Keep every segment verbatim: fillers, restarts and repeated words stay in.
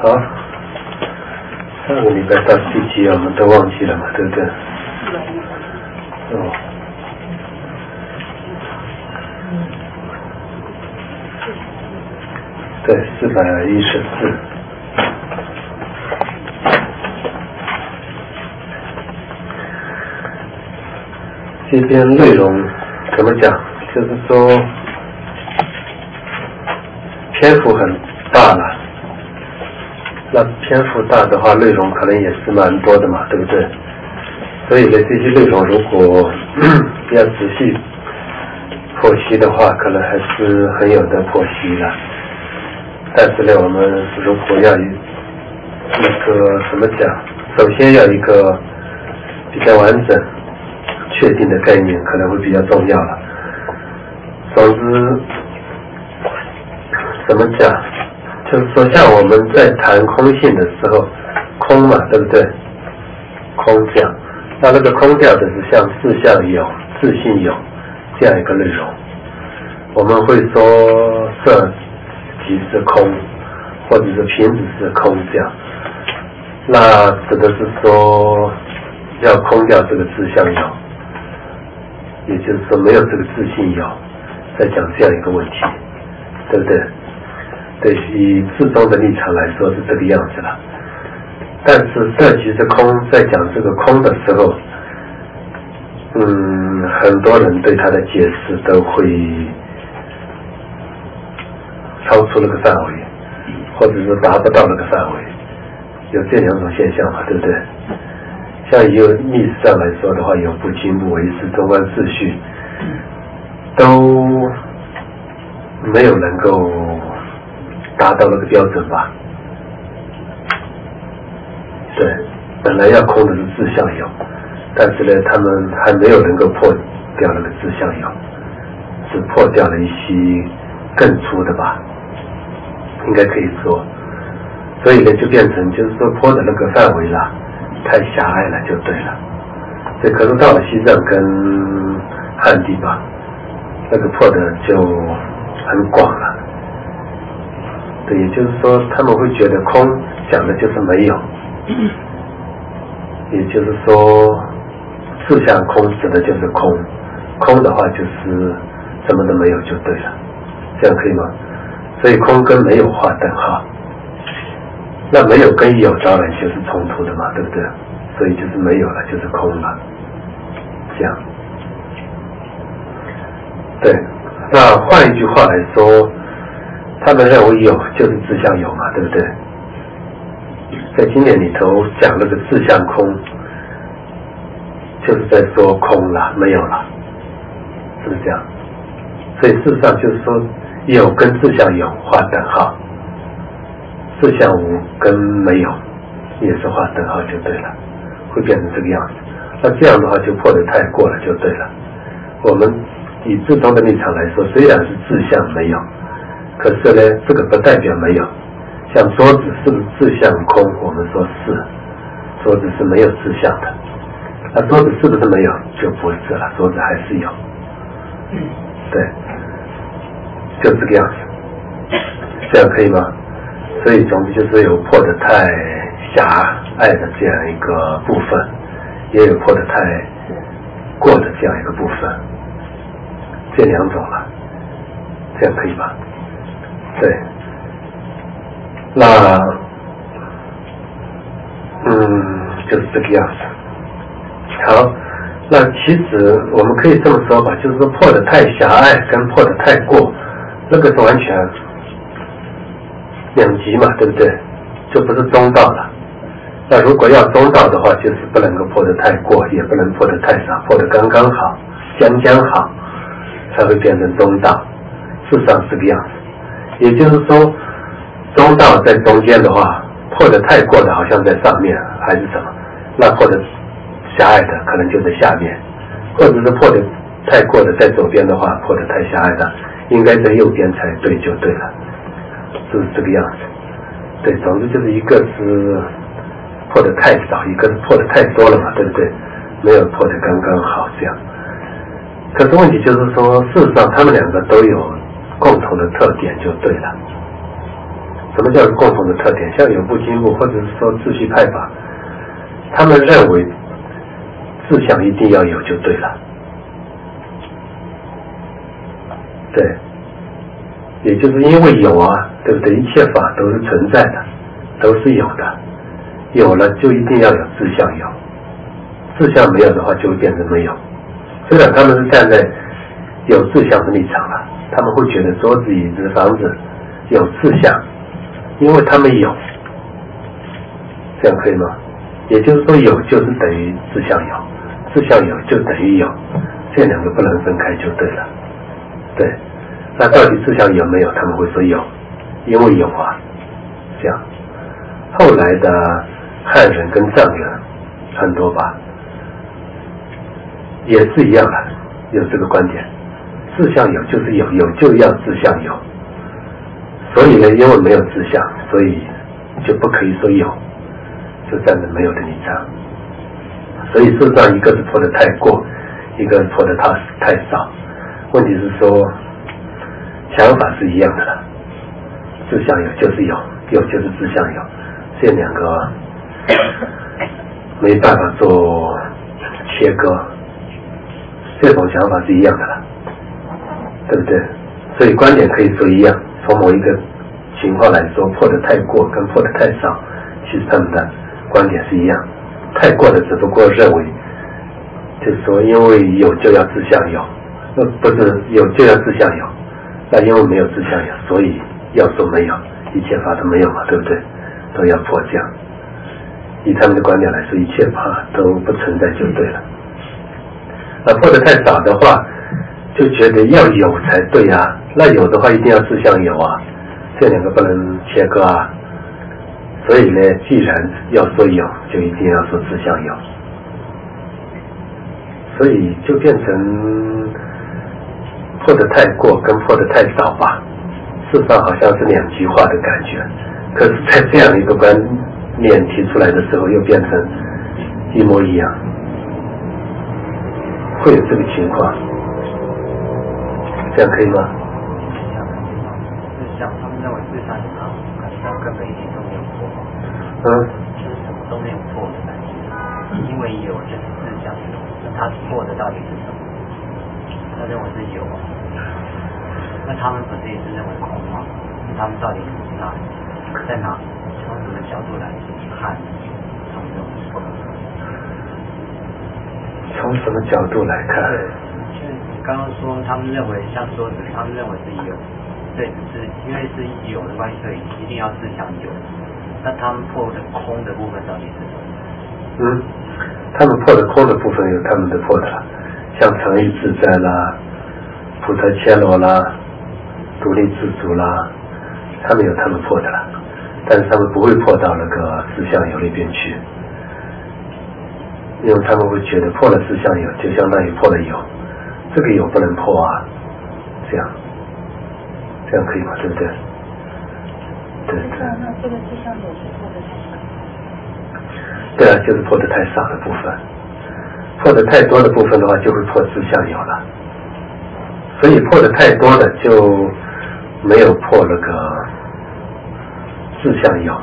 好，上个礼拜到第几啊？我们都忘记了嘛，对不对？哦。对，四百一十四。这边内容怎么讲？就是说篇幅很大了。那篇幅大的话，内容可能也是蛮多的嘛，对不对？所以呢，这些内容如果要仔细剖析的话，可能还是很有的剖析的。但是呢，我们如果要一个怎么讲，首先要一个比较完整、确定的概念，可能会比较重要了。总之，怎么讲？就是说，像我们在谈空性的时候，空嘛，对不对？空相，那那个空调的是像事相有、自性有这样一个内容。我们会说色即是空，或者是瓶子是空相，那指的是说要空掉这个自相有，也就是说没有这个自性有，在讲这样一个问题，对不对？对，以自宗的立场来说是这个样子了。但是色即是空，在讲这个空的时候，嗯，很多人对它的解释都会超出那个范围，或者是达不到那个范围，有这两种现象嘛，对不对？像以历史上来说的话，有部经部、唯识、中观秩序，都没有能够达到那个标准吧？对，本来要空的是自相有，但是呢，他们还没有能够破掉那个自相有，只破掉了一些更粗的吧，应该可以说。所以呢，就变成就是说破的那个范围啦，太狭隘了，就对了。这可是到了西藏跟汉地吧，那个破的就很广了。对，也就是说他们会觉得空讲的就是没有，也就是说自相空指的就是空，空的话就是什么都没有就对了，这样可以吗？所以空跟没有划等号，那没有跟有当然就是冲突的嘛，对不对？所以就是没有了就是空了，这样。对，那换一句话来说，他们认为有就是自相有嘛，对不对？在经典里头讲那个自相空，就是在说空了，没有了，是不是这样？所以事实上就是说，有跟自相有划等号，自相无跟没有也是划等号就对了，会变成这个样子。那这样的话就破得太过了就对了。我们以自宗的立场来说，虽然是自相没有，可是呢，这个不代表没有。像桌子是不是自相空？我们说是，桌子是没有自相的。那桌子是不是没有？就不是了，桌子还是有。对，就这个样子，这样可以吗？所以总之就是有破得太狭隘的这样一个部分，也有破得太过的这样一个部分，这两种了，这样可以吧？对。那嗯，就是这个样子。好，那其实我们可以这么说吧，就是说破得太狭隘跟破得太过，那个是完全两极嘛，对不对？就不是中道了。那如果要中道的话，就是不能够破得太过，也不能破得太少，破得刚刚好，将将好，才会变成中道。事实上是这个样子，也就是说。中道在中间的话，破得太过的好像在上面还是什么，那破得狭隘的可能就在下面，或者是破得太过的在左边的话，破得太狭隘的应该在右边才对就对了，是不是这个样子？对，总之就是一个是破得太少，一个是破得太多了嘛，对不对？没有破得刚刚好这样。可是问题就是说，事实上他们两个都有共同的特点就对了。 什么叫共同的特点？像有部经部或者是说秩序派吧，他们认为志向一定要有就对了。对，也就是因为有啊，对不对？一切法都是存在的，都是有的，有了就一定要有志向有，志向没有的话就会变成没有。虽然他们是站在有志向的立场了，他们会觉得桌子、椅子、房子有志向，因为他们有，这样可以吗？也就是说有就是等于志向有，志向有就等于有，这两个不能分开就对了。对，那到底志向有没有？他们会说有，因为有啊，这样。后来的汉人跟藏人很多吧，也是一样的，有这个观点，志向有就是有，有就要志向有。所以呢，因为没有志向，所以就不可以说有，就站在没有的立场。所以事实上，一个是破得太过，一个是破得太太少。问题是说，想法是一样的了，志向有就是有，有就是志向有，这两个没办法做切割，这种想法是一样的了，对不对？所以观点可以说一样，从某一个情况来说，破得太过跟破得太少，其实他们的观点是一样。太过的只不过认为，就是说因为有就要志向有，呃，不是有就要志向有，那因为没有志向有，所以要说没有，一切法都没有嘛，对不对？都要破这样。以他们的观点来说，一切法都不存在就对了。那破得太少的话，就觉得要有才对啊，那有的话一定要志向有啊，这两个不能切割啊。所以呢，既然要说有，就一定要说志向有，所以就变成破得太过跟破得太少吧，事实上好像是两极化的感觉。可是在这样一个观念提出来的时候，又变成一模一样，会有这个情况，这样可以吗？ 志向，他们认为志向有好，可是他根本一点都没有破。 嗯， 就是什么都没有破的感觉，因为有就是志向有，那他破的到底是什么？他认为是有啊，那他们本身也是认为空嘛，他们到底哪在哪？从什么角度来看他们认为是空？ 从什么角度来看？ 对，就是你刚刚说他们认为像桌子，他们认为是有，对，是因为是有的关系，所以一定要志向有。那他们破的空的部分到底是什么？ 嗯，他们破的空的部分有他们的破的了，像常意自在啦、普特切罗啦、独立自主啦，他们有他们破的了，但是他们不会破到那个志向有那边去，因为他们会觉得破了志向有就相当于破了有，这个有不能破啊，这样，这样可以吗？对不对？对对。 那这个志向有是破得太少。 对啊，就是破得太少的部分，破得太多的部分的话，就会破志向有了。所以破得太多的就没有破那个志向有。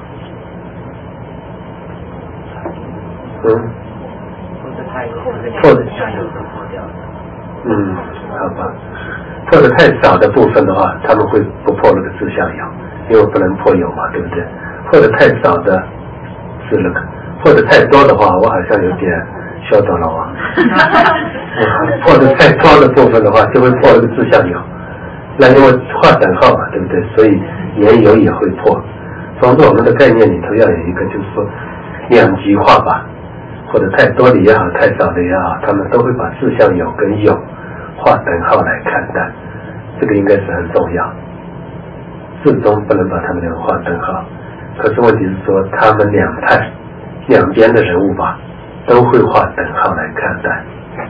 嗯。 破得太多，破得志向有都破掉了。 嗯，好吧。破得太少的部分的话，他们会不破那个志向有，因为不能破有嘛，对不对？破得太少的是那个，破得太多的话，我好像有点晓得了啊。破得太多的部分的话，就会破那个志向有，那因为画等号嘛，对不对？所以言有也会破。从我们的概念里头要有一个，就是说两极化吧，或者太多的也好，太少的也好，他们都会把志向有跟有画等号来看待，这个应该是很重要。最终不能把他们两个画等号，可是问题是说，他们两派两边的人物吧，都会画等号来看待，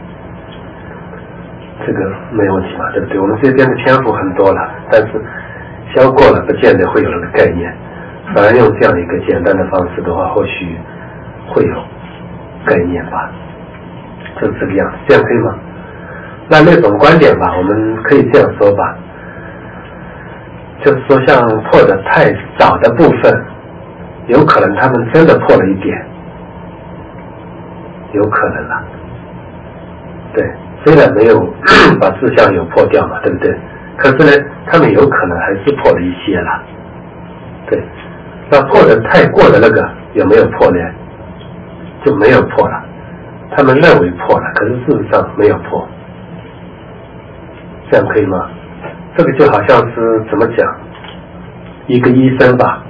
这个没有问题嘛，对不对？我们这边的篇幅很多了，但是消过了不见得会有那个概念，反而用这样一个简单的方式的话，或许会有概念吧，就是这个样子，这样可以吗？那那种观点吧，我们可以这样说吧， 就是说像破的太少的部分，有可能他们真的破了一点，有可能啦。对，虽然没有把事项有破掉嘛，对不对？可是呢，他们有可能还是破了一些啦。对，那破的太过的那个有没有破呢？就没有破了。他们认为破了，可是事实上没有破。这样可以吗？这个就好像是怎么讲，一个医生吧，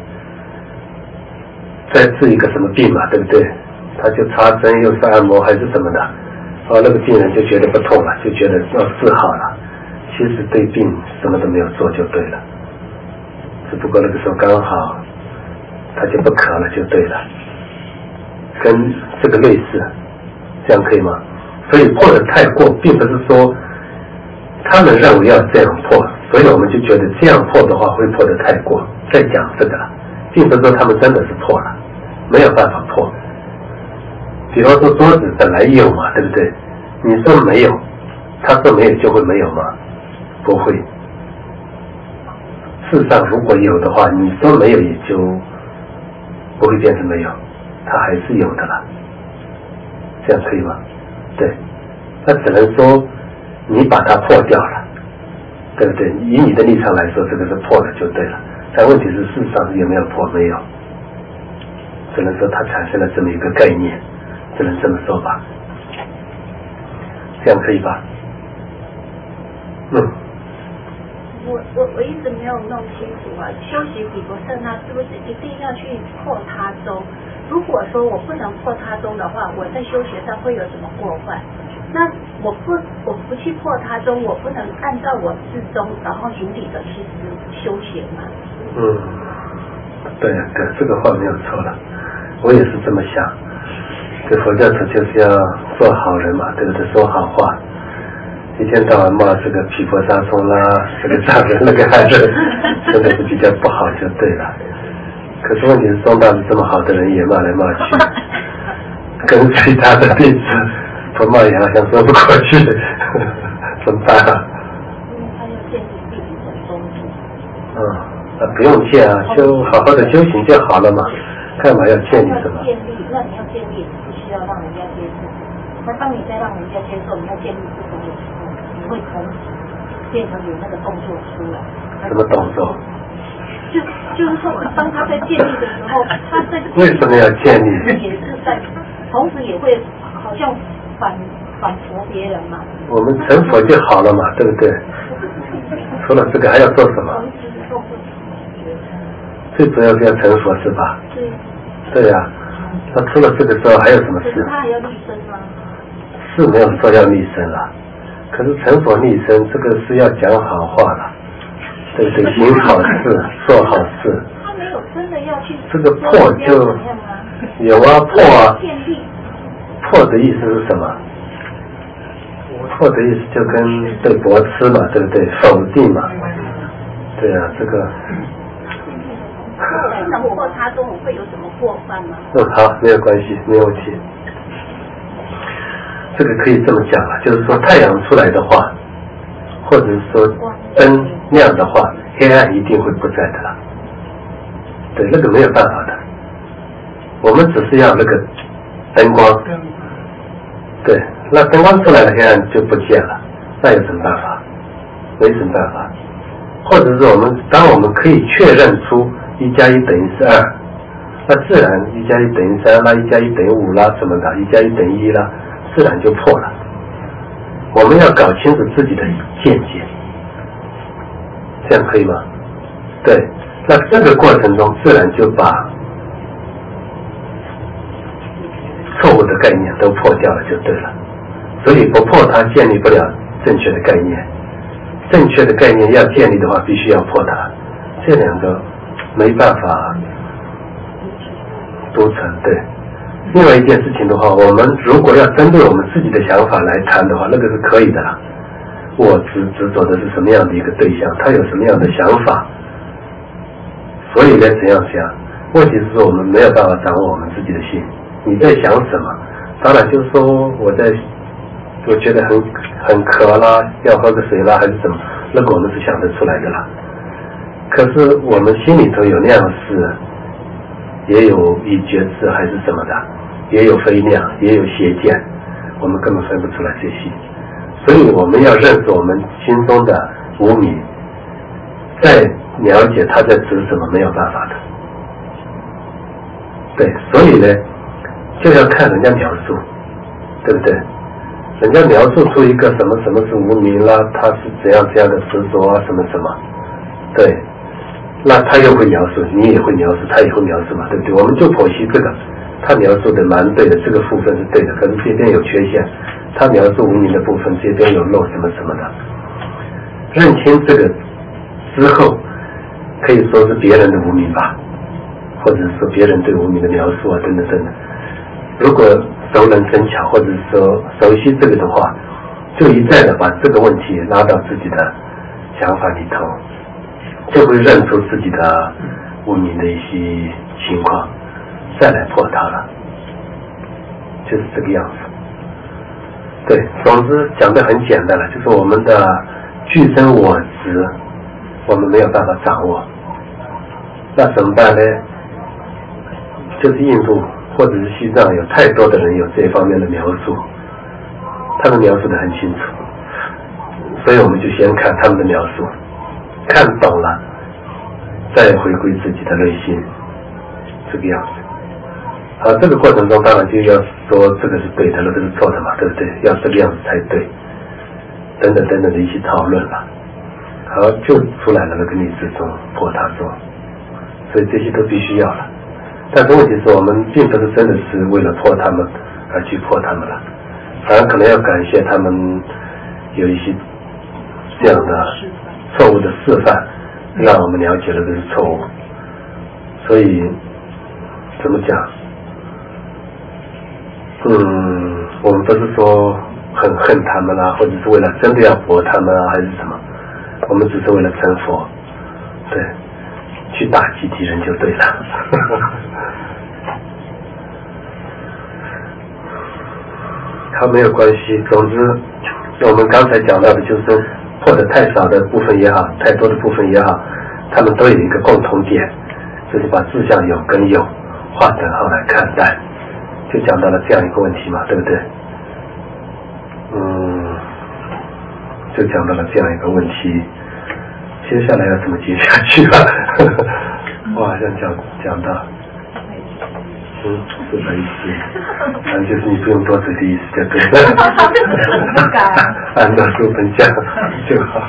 在治一个什么病嘛，对不对？他就插针又是按摩还是什么的，哦，那个病人就觉得不痛了，就觉得要治好了，其实对病什么都没有做就对了，只不过那个时候刚好他就不咳了就对了，跟这个类似，这样可以吗？所以破的太过，并不是说他们认为要这样破，所以我们就觉得这样破的话会破得太过，在讲这个了，并不是说他们真的是破了，没有办法破。比方说桌子本来有嘛，对不对？你说没有，他说没有就会没有吗？不会。事实上如果有的话，你说没有也就不会变成没有，它还是有的了，这样可以吗？对，那只能说你把它破掉了，对不对？以你的立场来说，这个是破了就对了，但问题是事实上有没有破？没有，只能说它产生了这么一个概念，只能这么说吧，这样可以吧？嗯。 我我我一直没有弄清楚啊，修习毗婆舍那是不是一定要去破他宗？如果说我不能破他宗的话，我在修学上会有什么过患？那我不我不去破他宗，我不能按照我自宗然后如理的去修学吗？ 嗯，对对，这个话没有错了，我也是这么想。这佛教徒就是要做好人嘛，对不对？说好话。一天到晚骂这个毗婆沙宗啦，这个藏人那个还是真的是比较不好就对了。可是问题是宗大师这么好的人也骂来骂去，跟随他的弟子不骂也好像说不过去，怎么办啊？ 因为他要建立自己的宗主。 嗯，那不用建啊，就好好的修行就好了嘛，干嘛要建立什么？ 建立，那你要建立，不需要让人家接受。那当你在让人家接受，你要建立不同的时候，你会同时变成有那个动作出来。 什么动作？ 就就是说，当他在建立的时候，他在为什么要建立？ 也是在，同时也会好像反反驳别人嘛。 我们成佛就好了嘛，对不对？除了这个还要做什么？最主要是要成佛是吧？对。对呀、啊，那除了这个之后还有什么事？ 可是他还要立身吗？ 是没有说要立身了，可是成佛立身这个是要讲好话了，对不对？行好事，做好事。 他没有真的要去。 这个破就有啊，破啊。破的意思是什么？破的意思就跟对驳斥嘛，对不对？否定嘛。对啊，这个。 那我破他中午会有什么过犯吗？ 嗯，好，没有关系，没有问题。这个可以这么讲了，就是说太阳出来的话，或者是说灯亮的话，黑暗一定会不在的了。对，那个没有办法的。我们只是要那个灯光，对，那灯光出来了，黑暗就不见了，那有什么办法？没什么办法。或者是我们当我们可以确认出一加一等于是二，那自然一加一等于三啦，一加一等于五啦，什么的，一加一等于一啦，自然就破了。我们要搞清楚自己的见解，这样可以吗？对，那这个过程中自然就把错误的概念都破掉了就对了。所以不破它建立不了正确的概念，正确的概念要建立的话必须要破它，这两个没办法都成。对，另外一件事情的话，我们如果要针对我们自己的想法来谈的话，那个是可以的啦。我执执着的是什么样的一个对象，他有什么样的想法，所以该怎样想。问题是说我们没有办法掌握我们自己的心，你在想什么？当然就是说我在我觉得很很渴啦，要喝个水啦还是什么，那个我们是想得出来的啦。 可是我们心里头有那样事，也有已觉知还是什么的，也有非量，也有邪见，我们根本分不出来这些。所以我们要认识我们心中的无明，再了解它在指什么，没有办法的。对，所以呢，就要看人家描述，对不对？人家描述出一个什么什么是无明啦，他是怎样怎样的执着啊，什么什么，对，那他又会描述，你也会描述，他也会描述嘛，对不对？我们就剖析这个，他描述的蛮对的，这个部分是对的，可是这边有缺陷，他描述无明的部分，这边有漏什么什么的。认清这个之后，可以说是别人的无明吧，或者是说别人对无明的描述啊，等等等等。如果熟能生巧，或者说熟悉这个的话，就一再的把这个问题拉到自己的想法里头，就会认出自己的无明的一些情况，再来破它了，就是这个样子。对，总之讲得很简单了，就是我们的具身我执，我们没有办法掌握，那怎么办呢？就是印度或者是西藏有太多的人有这方面的描述，他们描述得很清楚，所以我们就先看他们的描述，看懂了再回归自己的内心，这个样子。好，这个过程中当然就要说这个是对的，那个是错的嘛，对不对？要这个样子才对，等等等等的一些讨论了。好，就出来了那个逆支中破他中，所以这些都必须要了。但是问题是我们并不是真的是为了破他们而去破他们了，反而可能要感谢他们有一些这样的错误的示范，让我们了解了这是错误。所以怎么讲？嗯，我们不是说很恨他们啦，或者是为了真的要驳他们啊，还是什么？我们只是为了成佛，对，去打击敌人就对了。好，没有关系。总之，我们刚才讲到的就是破得太少的部分也好，太多的部分也好，他们都有一个共同点，就是把志向有跟有划等号来看待，就讲到了这样一个问题嘛，对不对？嗯，就讲到了这样一个问题，接下来要怎么接下去啊？我好像讲讲到。嗯，是的意思，反正就是你不用多嘴的意思就对了。按照书本讲就好。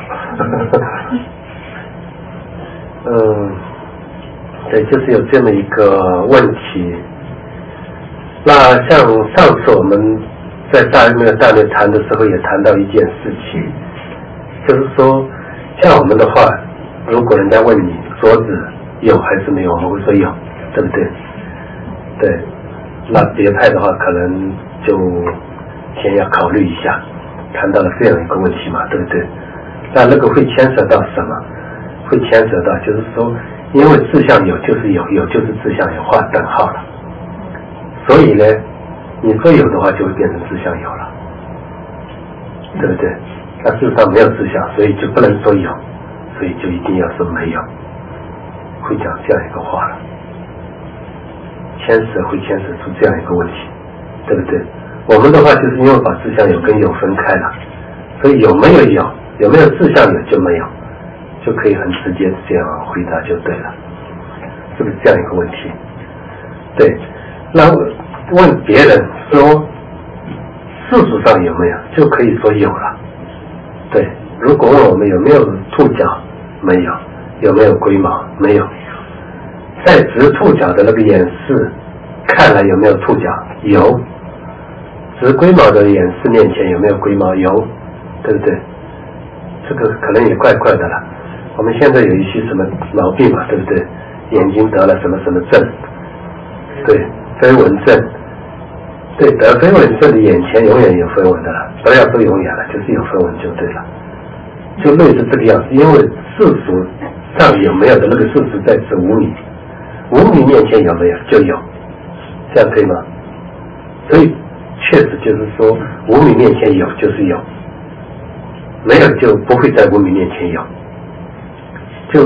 嗯，对，就是有这么一个问题。那像上次我们在大那个大略谈的时候也谈到一件事情，就是说，像我们的话，如果人家问你桌子有还是没有，我们会说有，对不对？对，那别派的话可能就先要考虑一下，谈到了这样一个问题嘛，对不对？那那个会牵扯到什么？会牵扯到就是说，因为志向有就是有，有就是志向有，划等号了。所以呢，你说有的话就会变成志向有了，对不对？那事实上没有志向，所以就不能说有，所以就一定要说没有，会讲这样一个话了。牵扯会牵扯出这样一个问题，对不对？我们的话就是因为把志向有跟有分开了，所以有没有有，有没有志向有就没有，就可以很直接这样回答就对了，是不是这样一个问题？对，那问别人说事实上有没有，就可以说有了。对，如果问我们有没有兔角，没有；有没有龟毛，没有。在直兔角的那个演示看来有没有兔角？有。直龟毛的演示面前有没有龟毛？有，对不对？这个可能也怪怪的了。我们现在有一些什么毛病嘛，对不对？眼睛得了什么什么症？对，飞蚊症。对，得飞蚊症的眼前永远有飞蚊的了，不要说永远了，就是有飞蚊就对了。就类似这个样子，因为世俗上有没有的那个事实在指无明。无明面前有没有就有，这样对吗？所以确实就是说，无明面前有就是有，没有就不会在无明面前有。就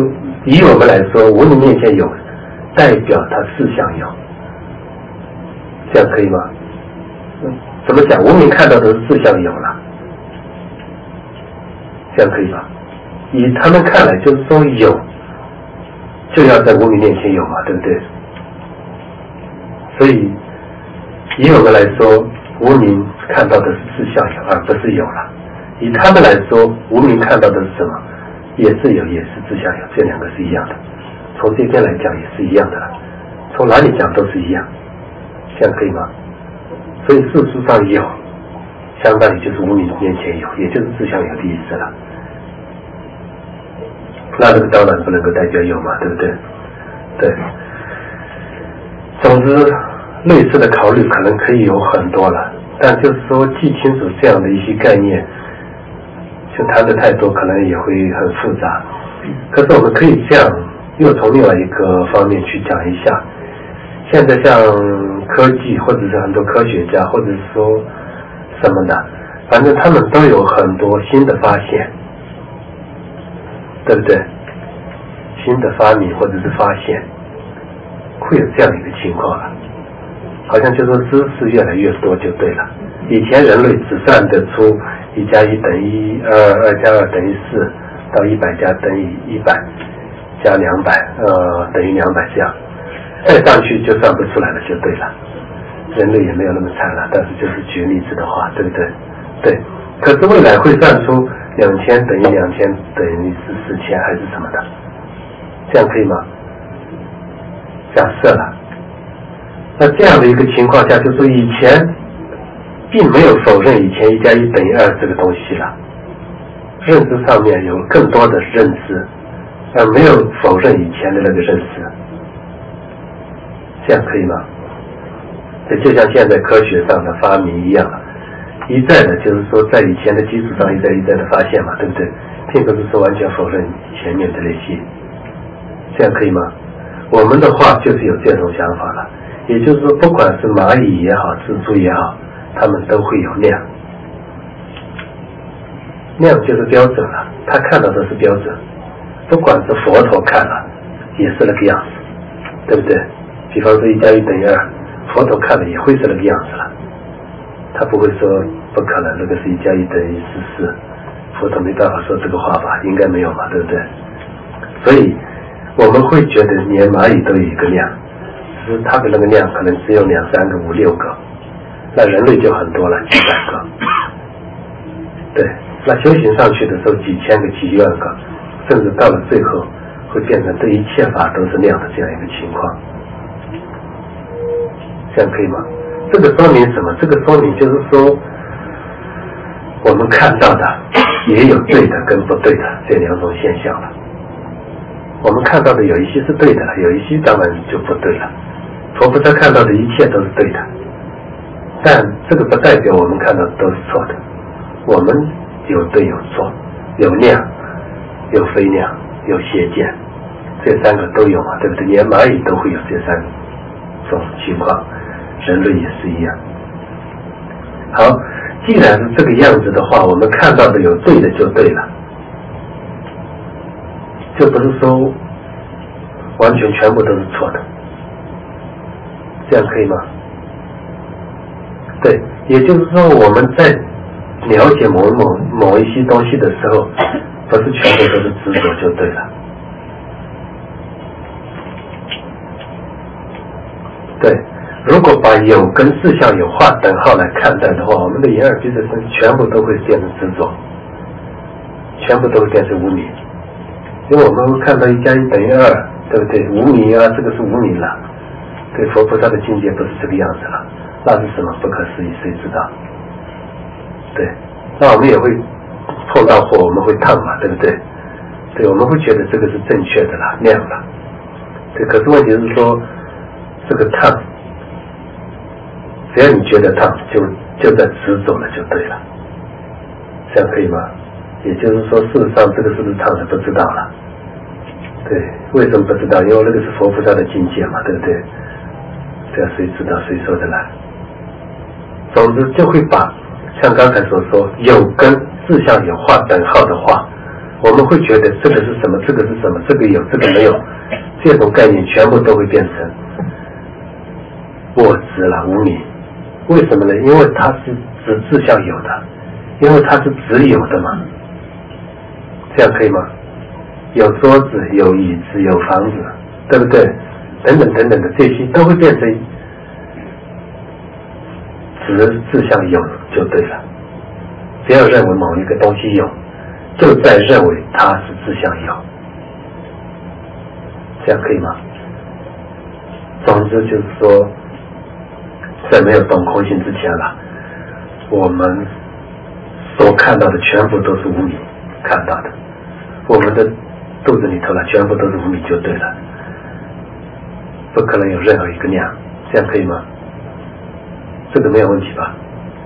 以我们来说，无名面前有，代表它事项有，这样可以吗？嗯，怎么讲？无名看到的是事项有了，这样可以吧？以他们看来，就是说有，就要在无名面前有嘛，对不对？所以，以我们来说，无名看到的是事项有，而不是有了。以他们来说，无名看到的是什么？也是有，也是事项有，这两个是一样的。从这边来讲也是一样的了，从哪里讲都是一样，这样可以吗？所以事实上有，相当于就是无名面前有，也就是事项有的意思了。那这个当然不能够代表有嘛，对不对？对。总之，类似的考虑可能可以有很多了，但就是说记清楚这样的一些概念，就谈的太多可能也会很复杂。可是我们可以这样，又从另外一个方面去讲一下。现在像科技或者是很多科学家或者是说什么的，反正他们都有很多新的发现，对不对？新的发明或者是发现，会有这样一个情况了，好像就说知识越来越多就对了。以前人类只算得出一加一等于一，二二加二等于四，到一百加等于一百，加两百，呃等于两百这样，再上去就算不出来了就对了。人类也没有那么惨了，但是就是举例子的话，对不对？对。可是未来会算出两千等于两千等于是四千还是什么的，这样可以吗？假设了，那这样的一个情况下，就是说以前并没有否认以前一加一等于二这个东西了，认知上面有更多的认知，而没有否认以前的那个认识，这样可以吗？这就像现在科学上的发明一样，一再的就是说在以前的基础上一再一再的发现嘛，对不对？并不是说完全否认前面的那些，这样可以吗？我们的话就是有这种想法了，也就是说不管是蚂蚁也好，蜘蛛也好，它们都会有量，量就是标准了，他看到的是标准，不管是佛陀看了也是那个样子，对不对？比方说一加一等于二，佛陀看了也会是那个样子了，他不会说不可能，那个是一加一等于十四，佛陀没办法说这个话吧，应该没有嘛，对不对？所以我们会觉得连蚂蚁都有一个量，只是它的那个量可能只有两三个五六个，那人类就很多了，几百个，对，那修行上去的时候几千个几万个，甚至到了最后会变成这一切法都是量的这样一个情况，这样可以吗？这个说明什么？这个说明就是说我们看到的也有对的跟不对的这两种现象了。我们看到的有一些是对的了，有一些当然就不对了。佛菩萨看到的一切都是对的，但这个不代表我们看到的都是错的。我们有对有错，有量有非量有邪见，这三个都有嘛，对不对？连蚂蚁都会有这三种情况，人类也是一样。好，既然是这个样子的话，我们看到的有对的就对了，就不是说完全全部都是错的，这样可以吗？对，也就是说我们在了解某某某一些东西的时候，不是全部都是执着就对了。对，如果把有跟事项有划等号来看待的话，我们的眼耳鼻舌身全部都会变成执着，全部都会变成无明。因为我们会看到一加一等于二，对不对？无明啊，这个是无明了。对，佛菩萨的境界不是这个样子了，那是什么？不可思议，谁知道？对，那我们也会碰到火，我们会烫嘛，对不对？对，我们会觉得这个是正确的啦，亮了。对，可是问题是说，这个烫，只要你觉得烫，就就在执着了，就对了。这样可以吗？也就是说，事实上这个是不是烫的不知道了。对，为什么不知道？因为那个是佛菩萨的境界嘛，对不对？这样谁知道谁说的来？总之就会把像刚才所说有跟事项有划等号的话， 我们会觉得这个是什么，这个是什么，这个有，这个没有，这种概念全部都会变成我执了，无明。为什么呢？因为它是指志向有的，因为它是只有的嘛。这样可以吗？有桌子，有椅子，有房子，对不对？等等等等的这些都会变成只志向有就对了。不要认为某一个东西有，就在认为它是志向有，这样可以吗？总之就是说，在没有懂空性之前了，我们所看到的全部都是无明看到的，我们的肚子里头了全部都是无明就对了，不可能有任何一个量，这样可以吗？这个没有问题吧？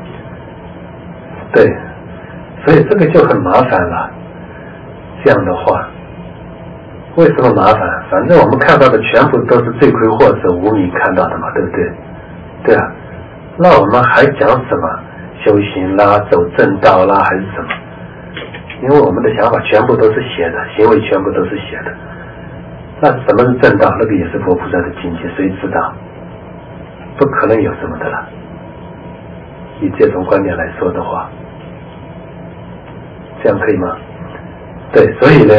对，所以这个就很麻烦了。这样的话，为什么麻烦？反正我们看到的全部都是罪魁祸首无明看到的嘛，对不对？对啊，那我们还讲什么修行啦、走正道啦，还是什么？因为我们的想法全部都是邪的，行为全部都是邪的。那什么是正道？那个也是佛菩萨的境界，谁知道？不可能有什么的了。以这种观点来说的话，这样可以吗？对，所以呢，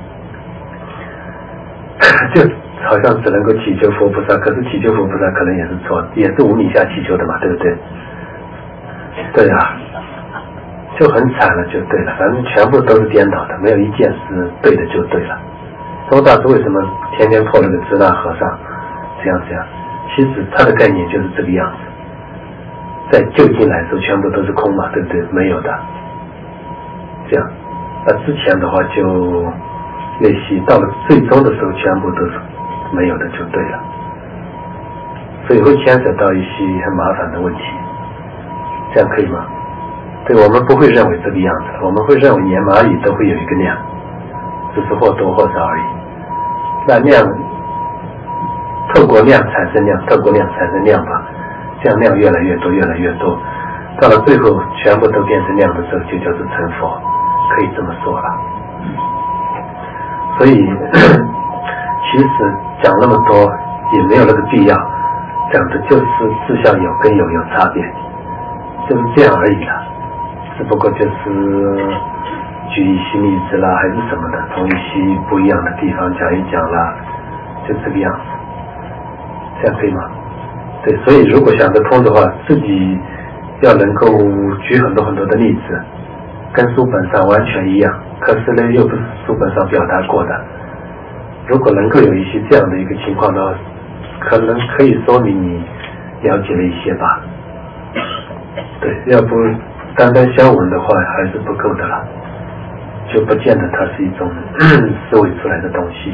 就好像只能够祈求佛菩萨，可是祈求佛菩萨可能也是错，也是无明下祈求的嘛，对不对？对啊，就很惨了，就对了，反正全部都是颠倒的，没有一件是对的就对了。周大师为什么天天破那个支那和尚这样这样？其实他的概念就是这个样子。在就近来说全部都是空嘛，对不对？没有的，这样。那之前的话就练习到了最终的时候全部都是没有的就对了，所以会牵扯到一些很麻烦的问题，这样可以吗？对，我们不会认为这个样子，我们会认为连蚂蚁都会有一个量，只是或多或少而已。那量透过量产生量，透过量产生量吧，这样量越来越多越来越多，到了最后全部都变成量的时候就叫做成佛，可以这么说了。所以其实讲那么多也没有那个必要，讲的就是志向有跟有有差别，就是这样而已啦。只不过就是举一些例子啦还是什么的，从一些不一样的地方讲一讲啦，就这个样子，这样可以吗？对，所以如果想得通的话，自己要能够举很多很多的例子，跟书本上完全一样，可是呢又不是书本上表达过的。如果能够有一些这样的一个情况的话，可能可以说明你了解了一些吧。对，要不单单相闻的话还是不够的了，就不见得它是一种思维出来的东西。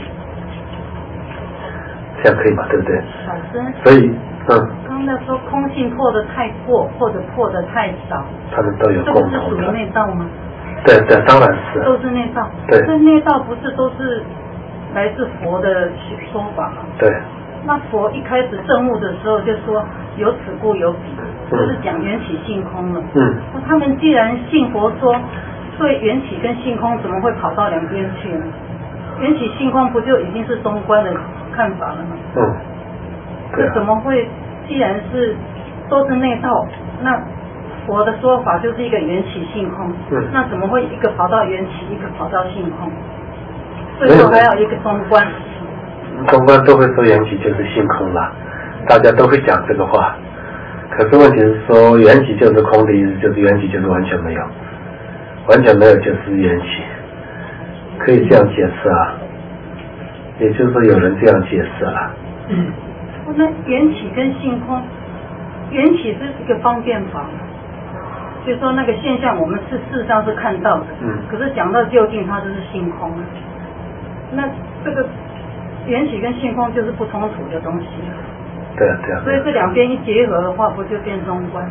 这样可以吧？对不对？ 老师， 所以嗯， 刚才说空性破得太过或者破得太少， 他们都有共同的。 这个是属于内道吗？ 对对，当然是。 都是内道。 对。 那内道不是都是来自佛的说法吗？ 对。 那佛一开始证悟的时候就说有此故有彼，嗯、就是讲缘起性空了。 嗯。 那他们既然信佛说，所以缘起跟性空怎么会跑到两边去呢？缘起性空不就已经是中观的看法了吗？ 嗯。对、啊。 怎么会？既然是都是内道，那佛的说法就是一个缘起性空。嗯。那怎么会一个跑到缘起，一个跑到性空？最后还有一个中观。 中观都会说缘起就是性空了，大家都会讲这个话。可是问题是说缘起就是空的意思，就是缘起就是完全没有，完全没有就是缘起，可以这样解释啊。也就是说有人这样解释了。 嗯。那缘起跟性空，缘起是一个方便法，就是说那个现象我们是事实上是看到的，嗯，可是讲到究竟它就是性空。那这个缘起跟性空就是不冲突的东西。 对啊对啊。 所以这两边一结合的话，不就变中观了？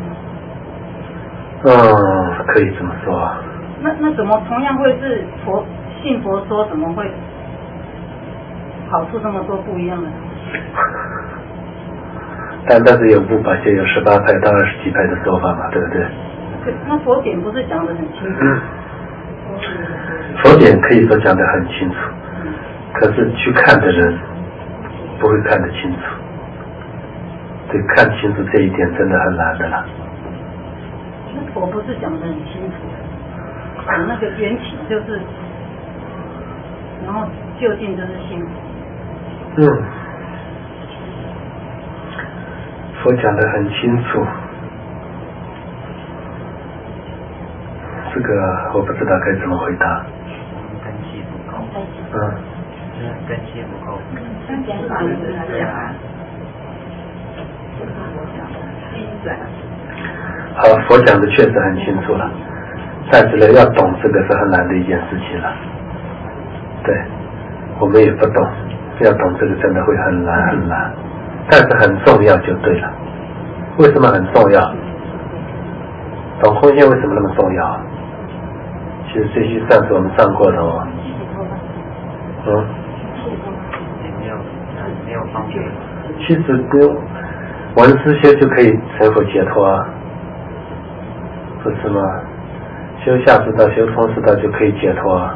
嗯，可以这么说。 那那怎么同样会是佛信佛说，怎么会跑出这么多不一样的？ 但但是有部法界有十八派到二十几派的说法嘛，对不对？ 可那佛典不是讲得很清楚？ 佛典可以说讲得很清楚，可是去看的人不会看得清楚。对，看清楚这一点真的很难的了。 那佛不是讲得很清楚的，那个缘起就是，然后究竟就是心。 嗯，佛讲得很清楚。这个我不知道该怎么回答。 根气不够。 嗯。 根气不够。 像减法是这样啊。 好，佛讲的确实很清楚了，但是呢，要懂这个是很难的一件事情了。对，我们也不懂，要懂这个真的会很难很难，但是很重要就对了。为什么很重要？懂空性为什么那么重要？其实这些算是我们上过的哦。嗯。 没有，没有方便。 其实不用闻思修就可以成佛解脱啊，不是吗？修下士道、修中士道就可以解脱啊，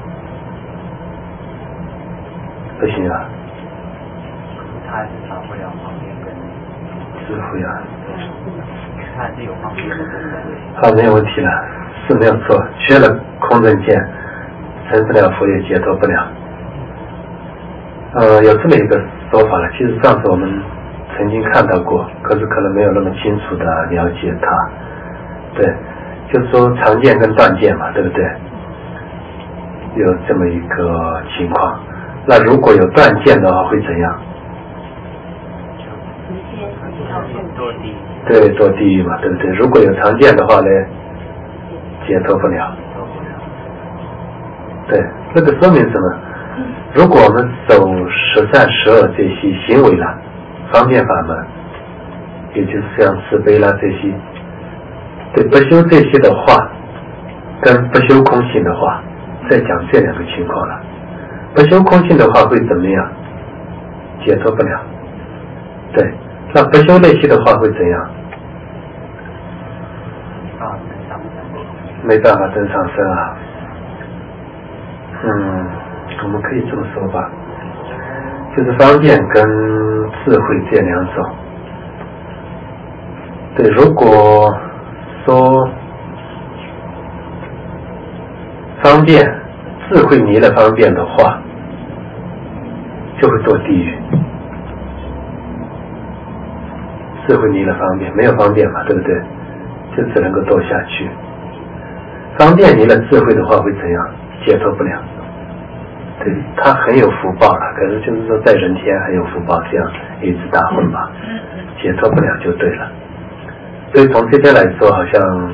不行啊。 他还是少不了方便跟智慧啊。 他还是有方便的。 好，没有问题了，是没有错。缺了空正见，成不了佛也解脱不了。呃，有这么一个说法了，其实上次我们曾经看到过，可是可能没有那么清楚的了解它。对，就是说常见跟断见嘛，对不对？有这么一个情况。那如果有断见的话会怎样？对，堕地狱嘛，对不对？如果有常见的话呢，解脱不了。对，这个说明什么？如果我们走十善十恶这些行为了，方便法门，也就是像慈悲啦这些，对，不修这些的话，跟不修空性的话，再讲这两个情况了。不修空性的话会怎么样？解脱不了。对，那不修那些的话会怎样？没办法增上升啊。嗯，我们可以这么说吧，就是方便跟智慧这两种。对，如果说方便智慧离了方便的话，就会堕地狱。智慧离了方便，没有方便嘛，对不对？就只能够堕下去。方便离了智慧的话会怎样？解脱不了。对，他很有福报了，可是就是说在人间很有福报，这样一直打混吧，解脱不了就对了。所以从这边来说，好像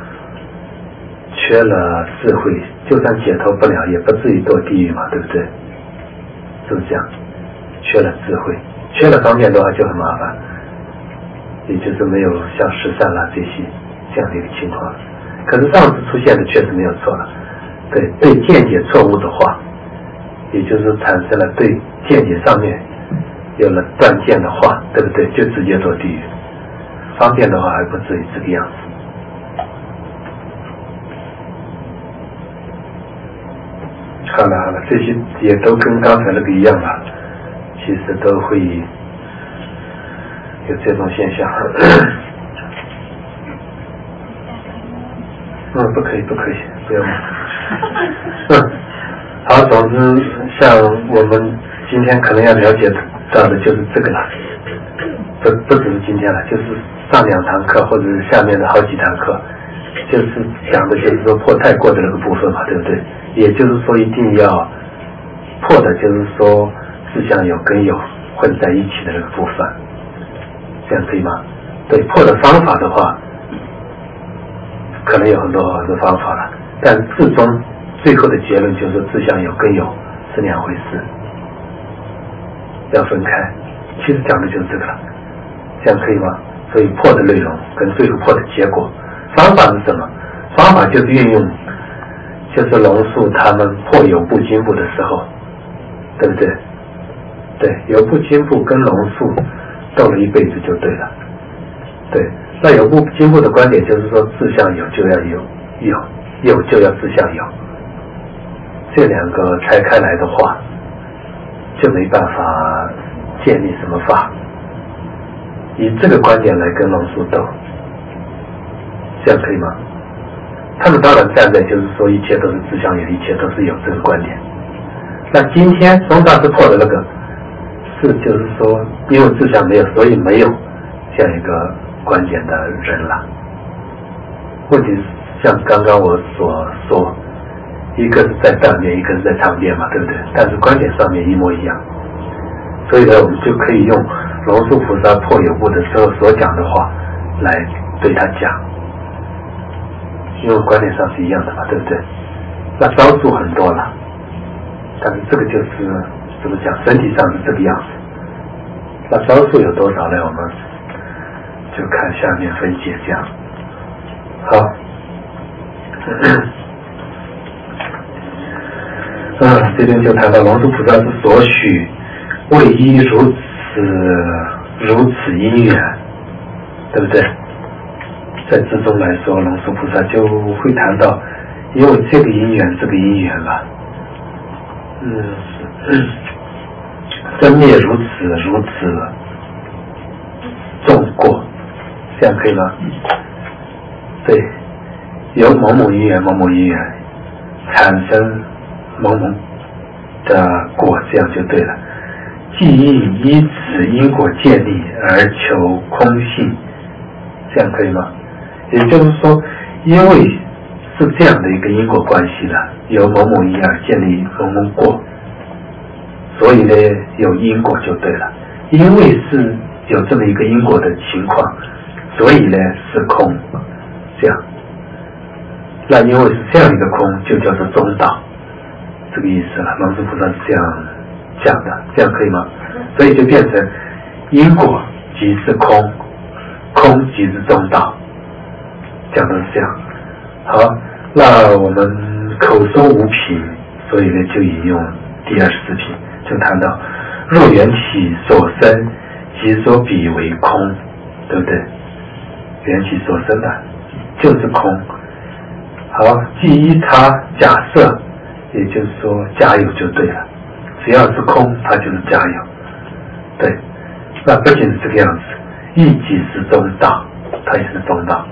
缺了智慧，就算解脱不了，也不至于堕地狱嘛，对不对？是不是这样？缺了智慧，缺了方便的话就很麻烦，也就是没有像十善啦这些这样的一个情况了。可是上次出现的确实没有错了，对对见解错误的话，也就是产生了对见解上面有了断见的话，对不对？就直接堕地狱。方便的话还不至于这个样子。好了好了，这些也都跟刚才那个一样了，其实都会有这种现象。嗯，不可以不可以，不要问。嗯，好，总之像我们今天可能要了解到的就是这个了，不不只是今天了，就是上两堂课或者是下面的好几堂课，就是讲的就是说破太过的那个部分嘛，对不对？也就是说一定要破的就是说志向有跟有混在一起的那个部分，这样可以吗？对，破的方法的话可能有很多很多方法了，但最终最后的结论就是说志向有跟有是两回事，要分开。其实讲的就是这个了，这样可以吗？所以破的内容跟最后破的结果，方法是什么？方法就是运用，就是龙树他们破有部经部的时候，对不对？对，有部经部跟龙树斗了一辈子就对了。对，那有部经部的观点就是说，志向有就要有，有有就要志向有， 这两个拆开来的话，就没办法建立什么法。以这个观点来跟龙树斗，这样可以吗？他们当然站在就是说一切都是自相有，一切都是有这个观点。那今天宗大师破的那个是就是说因为自相没有，所以没有这样一个观点的人了。问题是像刚刚我所说，一个是在当面，一个是在场面嘛，对不对？但是观点上面一模一样，所以呢我们就可以用龙树菩萨破有部的时候所讲的话来对他讲，因为观点上是一样的嘛，对不对？那招数很多了，但是这个就是怎么讲，身体上是这个样子。那招数有多少呢？我们就看下面分解这样。好，嗯，这边就谈到龙树菩萨之所许为依如此如此因缘，对不对？在之中来说，龙树菩萨就会谈到，因为这个因缘，这个因缘了，嗯，生灭如此如此重过，这样可以吗？对，由某某因缘某某因缘产生某某的果，这样就对了。既因依此因果建立而求空性，这样可以吗？也就是说，因为是这样的一个因果关系了，由某某因而建立某某果，所以呢有因果就对了。因为是有这么一个因果的情况，所以呢是空，这样。那因为是这样一个空，就叫做中道，这个意思了。龙树菩萨是这样讲的，这样可以吗？所以就变成因果即是空，空即是中道，讲的是这样。好，那我们口说无凭，所以呢就引用第二十四品，就谈到若缘起所生，即所比为空，对不对？缘起所生的就是空。好，既依他假设，也就是说假有就对了，只要是空它就是假有，对。那不仅是这个样子，亦即是中道，它也是中道。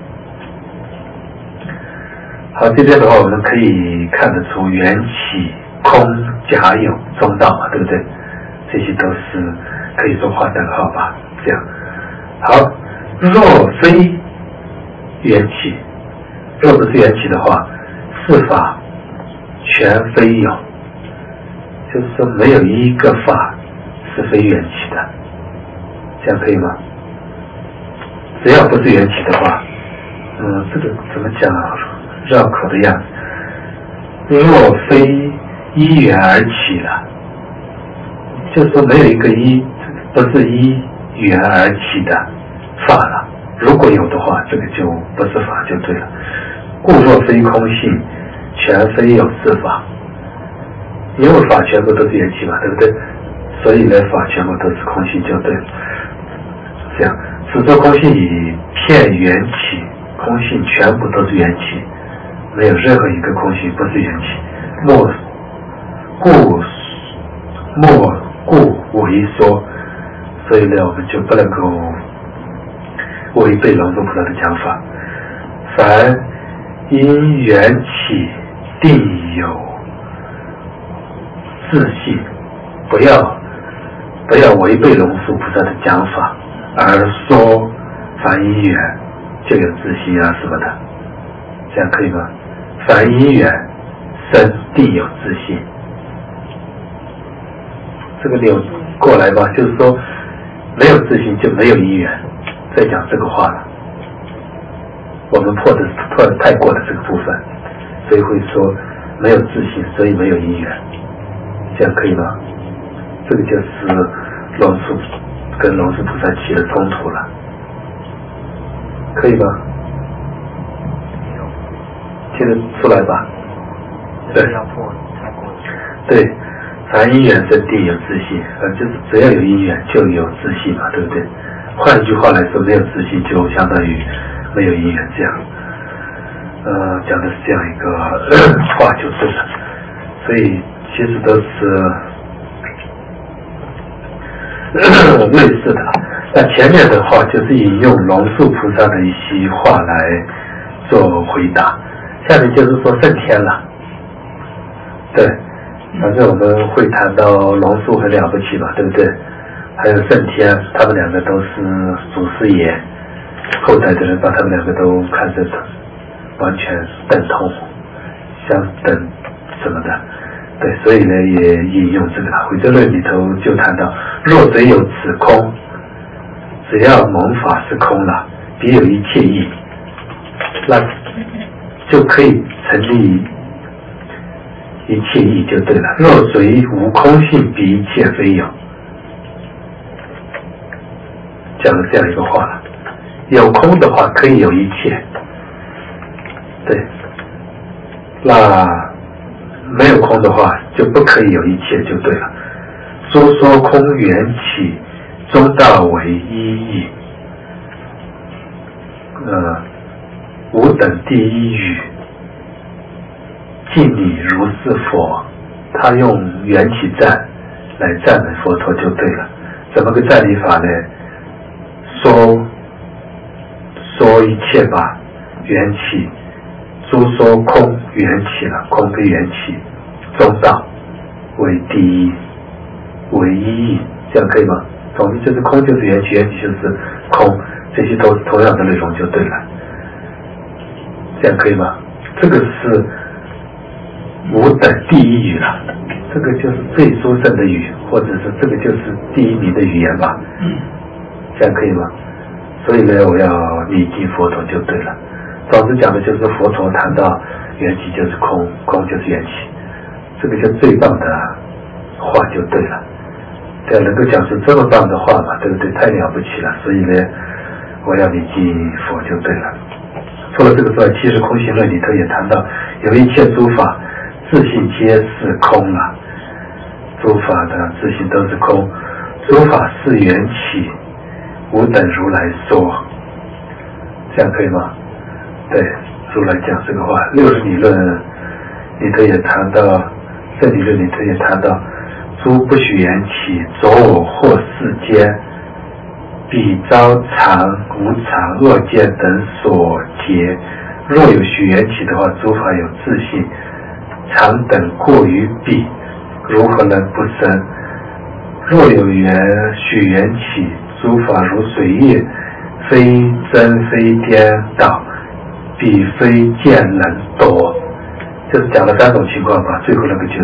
好，这边的话我们可以看得出缘起空假有中道嘛，对不对？这些都是可以说画等号吧，这样。好，若非缘起，若不是缘起的话，四法全非有，就是说没有一个法是非缘起的，这样可以吗？只要不是缘起的话，嗯，这个怎么讲啊？绕口的样子。若非依缘而起了，就是说没有一个依不是依缘而起的法了。如果有的话，这个就不是法就对了。故若非空性，全非有是法。因为法全部都是缘起嘛，对不对？所以呢，法全部都是空性就对了。这样，此说空性以片缘起，空性全部都是缘起，没有任何一个空性不是缘起。莫故莫故为说，所以呢，我们就不能够违背龙树菩萨的讲法。凡因缘起定有自性，不要不要违背龙树菩萨的讲法，而说凡因缘就有自性啊什么的，这样可以吗？凡因缘生定有自性，这个扭过来吧，就是说没有自性就没有因缘，在讲这个话了。我们破的破的太过了这个部分，所以会说没有自性，所以没有因缘，这样可以吗？这个就是龙树跟龙树菩萨起了冲突了，可以吗？听得出来吧？对，对，凡因缘生定有自性，呃，就是只要有因缘就有自性嘛，对不对？换一句话来说，没有自性就相当于没有因缘，这样，呃，讲的是这样一个话就对了。 所以其实都是类似的。那前面的话就是引用龙树菩萨的一席话来做回答，下面就是说圣天了。对，反正我们会谈到龙树很了不起嘛，对不对？还有圣天，他们两个都是祖师爷，后代的人把他们两个都看成完全等同、相等什么的。对，所以呢也引用这个《慧真论》里头就谈到，若虽有此空，只要蒙法是空了，彼有一切义，那就可以成立一切义就对了。若随无空性，彼一切非有，讲了这样一个话了。有空的话可以有一切，对，那没有空的话就不可以有一切就对了。诸说空缘起，中道为一义。呃，无等第一语，敬礼如是佛。他用缘起赞来赞美佛陀就对了。怎么个赞礼法呢？说说一切吧，缘起，诸说空缘起了，空跟缘起，中道为第一，为一义，这样可以吗？总之就是空就是缘起，缘起就是空，这些都是同样的内容就对了，这样可以吗？这个是无等第一语了，这个就是最殊胜的语，或者是这个就是第一名的语言吧，这样可以吗？所以呢，我要礼敬佛陀就对了。总之讲的就是佛陀谈到缘起就是空，空就是缘起，这个就最棒的话就对了。对，能够讲出这么棒的话嘛，对不对？太了不起了。所以呢，我要礼敬佛就对了。除了这个之外，其实空行论里头也谈到，有一切诸法自性皆是空了，诸法的自性都是空，诸法是缘起，无等如来说，这样可以吗？对，如来讲这个话。六十理论里头也谈到，正理论里头也谈到，诸不许缘起，着我或世间，彼招常无常恶见等所结。若有许缘起的话，诸法有自性，常等过于彼，如何能不生？若有缘许缘起，诸法如水液，非真非颠倒，彼非见能夺。就是讲了三种情况吧，最后那个就是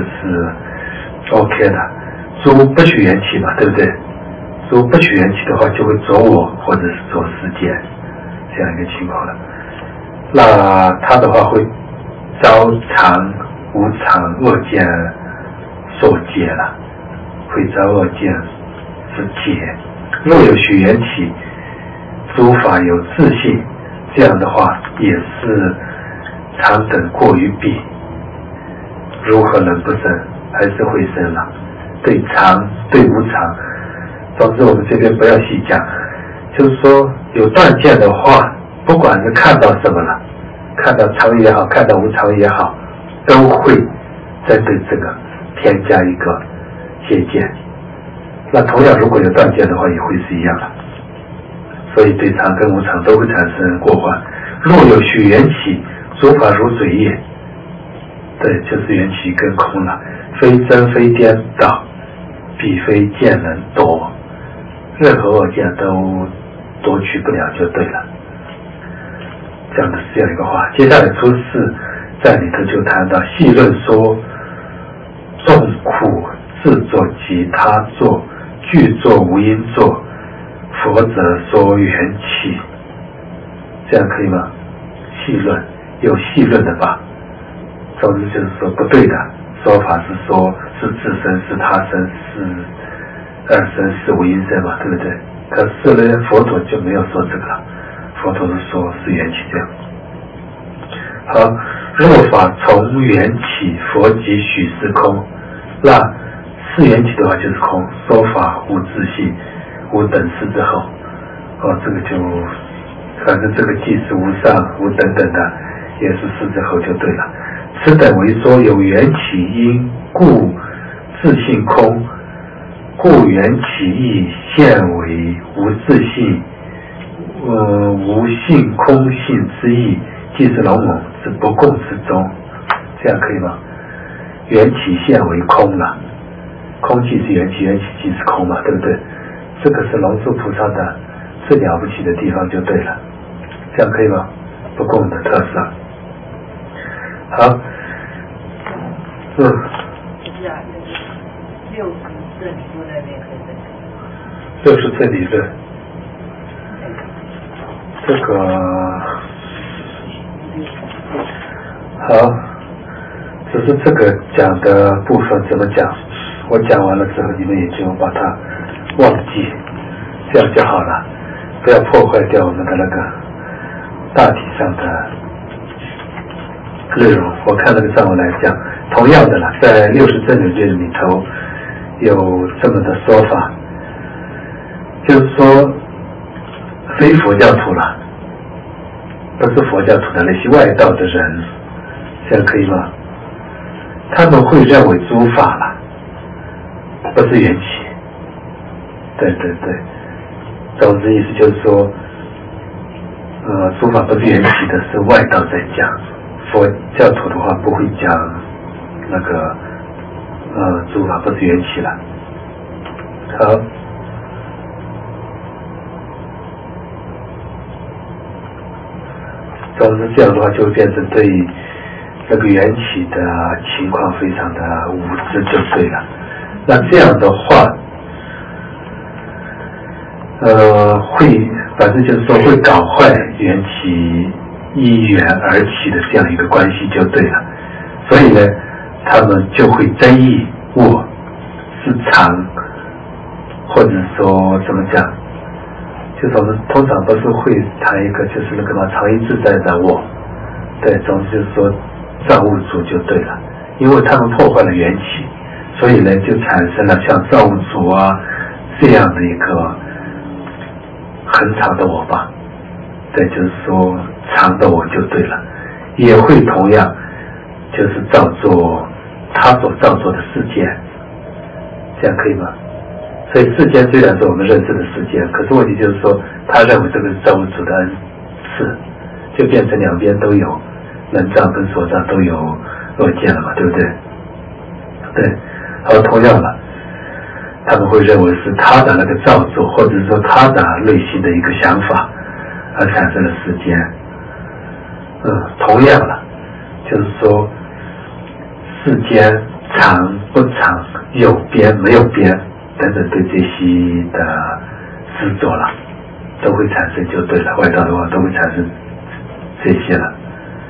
OK 的。诸不许缘起嘛，对不对？诸不许缘起的话，就会着我或者是着世间，这样一个情况了。那他的话会招常无常恶见所结了，会招恶见之结。若有许缘起，诸法有自性，这样的话也是常等过于彼，如何能不生？还是会生了。对常对无常，总之我们这边不要细讲，就是说有断见的话，不管是看到什么了，看到常也好，看到无常也好，都会针对这个添加一个界限。那同样如果有断见的话，也会是一样的。所以对常跟无常都会产生过患。若有许缘起，诸法如水液，对，就是缘起跟空了，非真非颠倒，彼非见能夺，任何恶见都夺取不了就对了。这样的是这样一个话。接下来出世在里头就谈到细论说，众苦自作及他作，具作无因作，佛则说缘起，这样可以吗？细论有细论的吧，总之就是说不对的说法是说是自身是他身是二身是无因身嘛，对不对？可是呢，佛陀就没有说这个了，佛陀是说是缘起这样。好，若法从缘起，佛即许是空。那是缘起的话就是空，说法无自性，无等事之后，哦，这个就反正这个既是无上无等等的，也是事之后就对了。 此等为说有缘起因，故自性空，故缘起义现为无自性，呃无性空性之意，即是龙猛之不共之中。这样可以吗？缘起现为空了，空即是缘起，缘起即是空嘛，对不对？这个是龙树菩萨的最了不起的地方就对了，这样可以吗？不共的特色。好，嗯。 就是啊，六十正理论那边可以再讲。 六十正理论，这个好，只是这个讲的部分怎么讲，我讲完了之后，你们也就把它忘记，这样就好了，不要破坏掉我们的那个大体上的内容。我看那个上文来讲，同样的了，在六十正理论里头有这么的说法，就是说非佛教徒了，不是佛教徒的那些外道的人，这样可以吗？他们会认为诸法了不是缘起，对对对，总之意思就是说，呃，诸法不是缘起的是外道在讲，佛教徒的话不会讲那个呃诸法不是缘起了。好，总之这样的话就会变成对那个缘起的情况非常的无知就对了。那这样的话呃会反正就是说会搞坏缘起依缘而起的这样一个关系就对了。所以呢他们就会争议我是常，或者说怎么讲，就是我们通常不是会谈一个就是那个嘛常一自在的我，对，总之就是说造物主就对了，因为他们破坏了缘起，所以呢就产生了像造物主啊这样的一个很长的我吧，对，就是说长的我就对了，也会同样就是造作他所造作的世界，这样可以吗？所以世间虽然是我们认识的世界，可是问题就是说他认为这个是造物主的恩赐，就变成两边都有，能障跟所障都有恶见了嘛，对不对？对，好，同样了，他们会认为是他的那个造作，或者说他的内心的一个想法而产生了世间。嗯，同样了，就是说世间长不长，有边没有边等等，对这些的执着了都会产生就对了，外道的话都会产生这些了。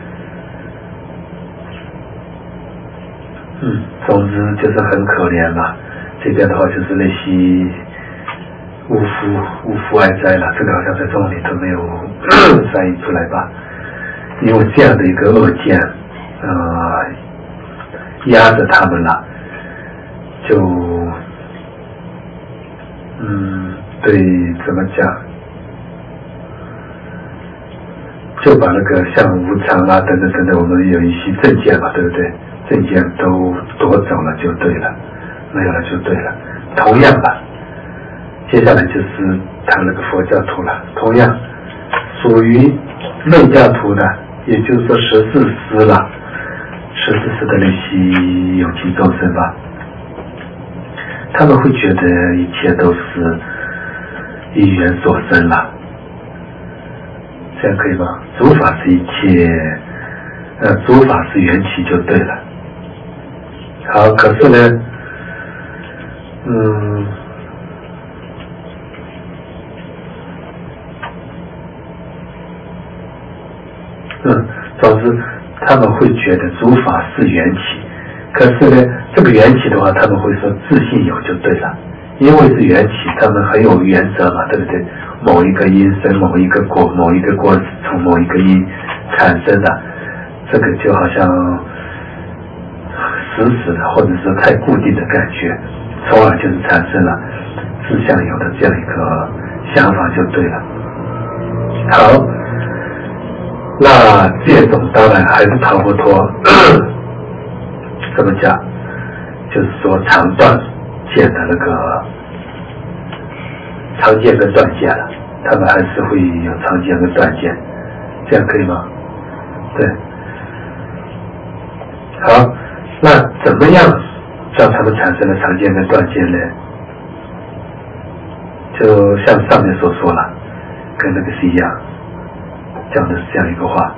嗯，总之就是很可怜了，这边的话就是那些无夫无夫爱哉了，这个好像在中文里头没有翻译出来吧，因为这样的一个恶见呃压着他们了，就嗯对怎么讲，就把那个像无常啊等等等等，我们有一些正见嘛，对不对？正见都夺走了就对了，没有了就对了。同样吧，接下来就是谈那个佛教徒了，同样属于内教徒的，也就是说十四师了，十四师的那些有情众生吧，他们会觉得一切都是因缘所生了，这样可以吗？诸法是一切，呃，诸法是缘起就对了。好，可是呢，嗯，嗯，总之他们会觉得诸法是缘起，可是呢，这个缘起的话，他们会说自性有就对了，因为是缘起，他们很有原则嘛，对不对？某一个因生某一个果，某一个果是从某一个因产生的，这个就好像死死的，或者说太固定的感觉，从而就是产生了自相有的这样一个想法就对了。好，那这种当然还是逃不脱什么讲？就是说长断见的那个长见跟断见了，他们还是会有长见跟断见，这样可以吗？对。好，那怎么样让他们产生了长见跟断见呢？就像上面所说了，跟那个是一样，讲的是这样一个话，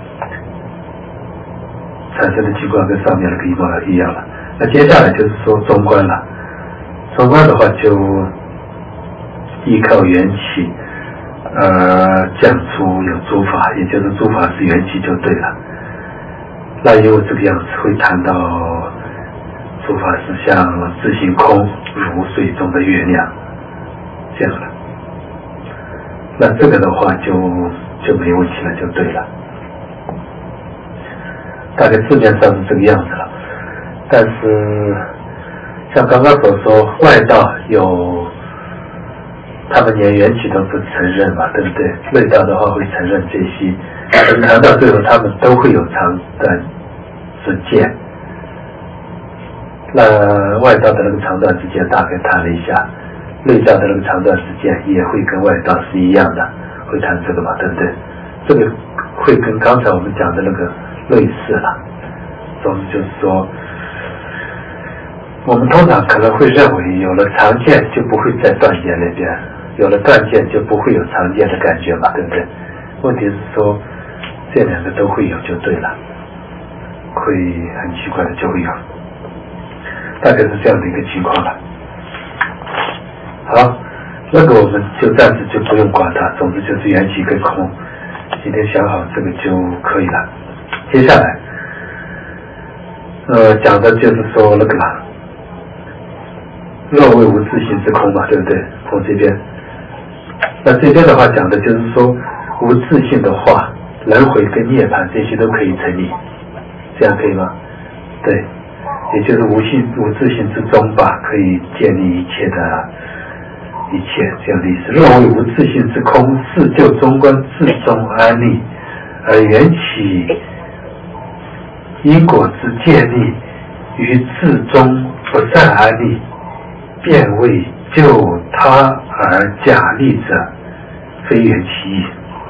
产生的情况跟上面那个一模一样了。那接下来就是说中观了，中观的话就依靠缘起，呃，讲出有诸法，也就是诸法是缘起就对了。那因为这个样子会谈到诸法是像自性空，如水中的月亮，这样了。那这个的话就就没问题了，就对了。大概字面上是这个样子了。但是像刚刚所说，外道有他们连缘起都不承认嘛，对不对？内道的话会承认这些，谈到最后他们都会有长短之见。那外道的那个长短之见大概谈了一下，内道的那个长短之见也会跟外道是一样的，会谈这个嘛，对不对？这个会跟刚才我们讲的那个类似了。总之就是说，我们通常可能会认为有了常见就不会在断见那边，有了断见就不会有常见的感觉嘛，对不对？问题是说这两个都会有就对了，会很奇怪的就会有，大概是这样的一个情况了。好，那个我们就暂时就不用管它，总之就是缘起跟空，今天想好这个就可以了。接下来呃讲的就是说那个啦，若为无自性之空嘛，对不对？从这边，那这边的话讲的就是说，无自性的话，轮回跟涅槃这些都可以成立，这样可以吗？对，也就是无性无自性之中吧，可以建立一切的一切这样的意思。若为无自性之空，是就中观自中安立，而缘起因果之建立于自中不善安立，便为就他而假立者，非缘起意。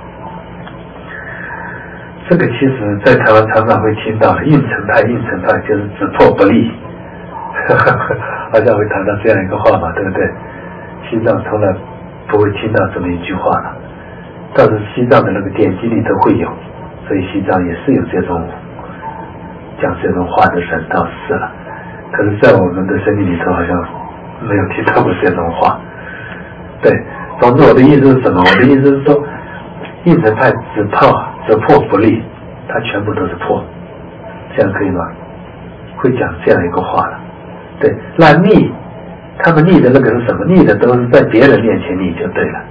这个其实在台湾常常会听到，应成派应成派就是只破不立，好像会谈到这样一个话嘛，对不对？西藏从来不会听到这么一句话了，但是西藏的那个典籍里头会有，所以西藏也是有这种讲这种话的人倒是了，可是在我们的生命里头好像没有听到过这种话。对，总之我的意思是什么？我的意思是说，应成派只破只破不立，它全部都是破，这样可以吗？会讲这样一个话了。对，那立，他们立的那个是什么？立的都是在别人面前立就对了。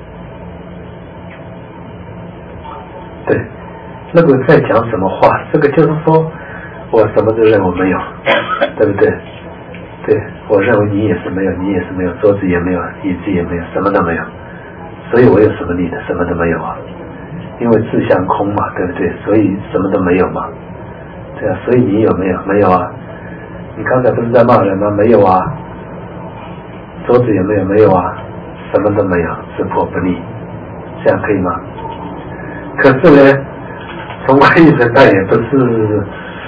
对，那个在讲什么话？这个就是说，我什么都认为没有，对不对？对，我认为你也是没有，你也是没有，桌子也没有，椅子也没有，什么都没有，所以我有什么立的？什么都没有啊，因为自相空嘛，对不对？所以什么都没有嘛，对啊，所以你有没有？没有啊，你刚才不是在骂人吗？没有啊，桌子也没有，没有啊，什么都没有，自破不立，这样可以吗？可是呢，从观一生，他也不是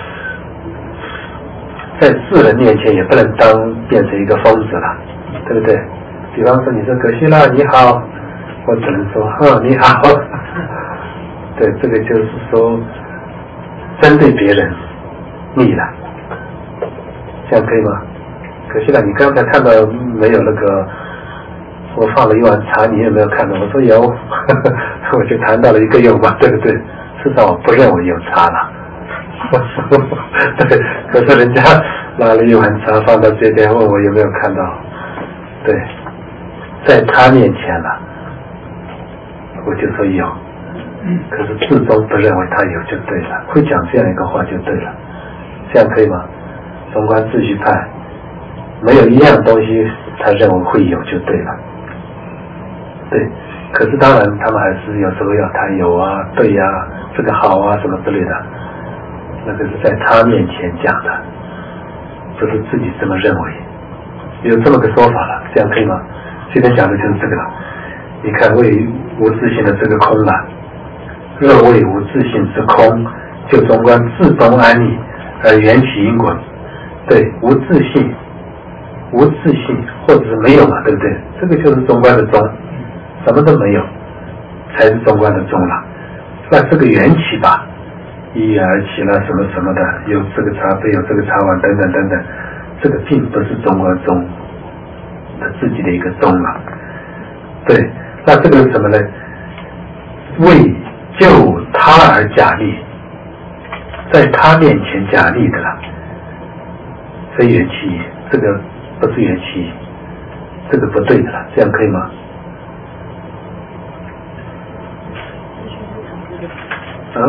在世人面前也不能当变成一个疯子了，对不对？比方说你说葛西拉你好，我只能说呵你好，对，这个就是说针对别人立了，这样可以吗？葛西拉你刚才看到没有那个我放了一碗茶，你有没有看到？我说有，呵呵，我就谈到了一个有嘛，对不对？事实上我不认为有茶了。对，可是人家拿了一碗茶放到这边，问我有没有看到，对，在他面前了，我就说有，可是至终不认为他有就对了，会讲这样一个话就对了，这样可以吗？中观秩序派没有一样东西他认为会有就对了，对，可是当然他们还是有时候要谈有啊，对呀、啊，这个好啊什么之类的，那个是在他面前讲的， 不是自己这么认为，有这么个说法了，这样可以吗？现在讲的就是这个了。你看为无自性的这个空了，若为无自性之空，就中观自中安立而缘起因果。对，无自性，无自性或者是没有嘛，对不对？这个就是中观的中，什么都没有，才是中观的中了。那这个缘起吧，一而起了什么什么的，有这个茶杯，有这个茶碗等等等等，这个并不是中观中他自己的一个中了。对，那这个是什么呢？为救他而假立，在他面前假立的了，非缘起，这个不是缘起，这个不对的了，这样可以吗？啊？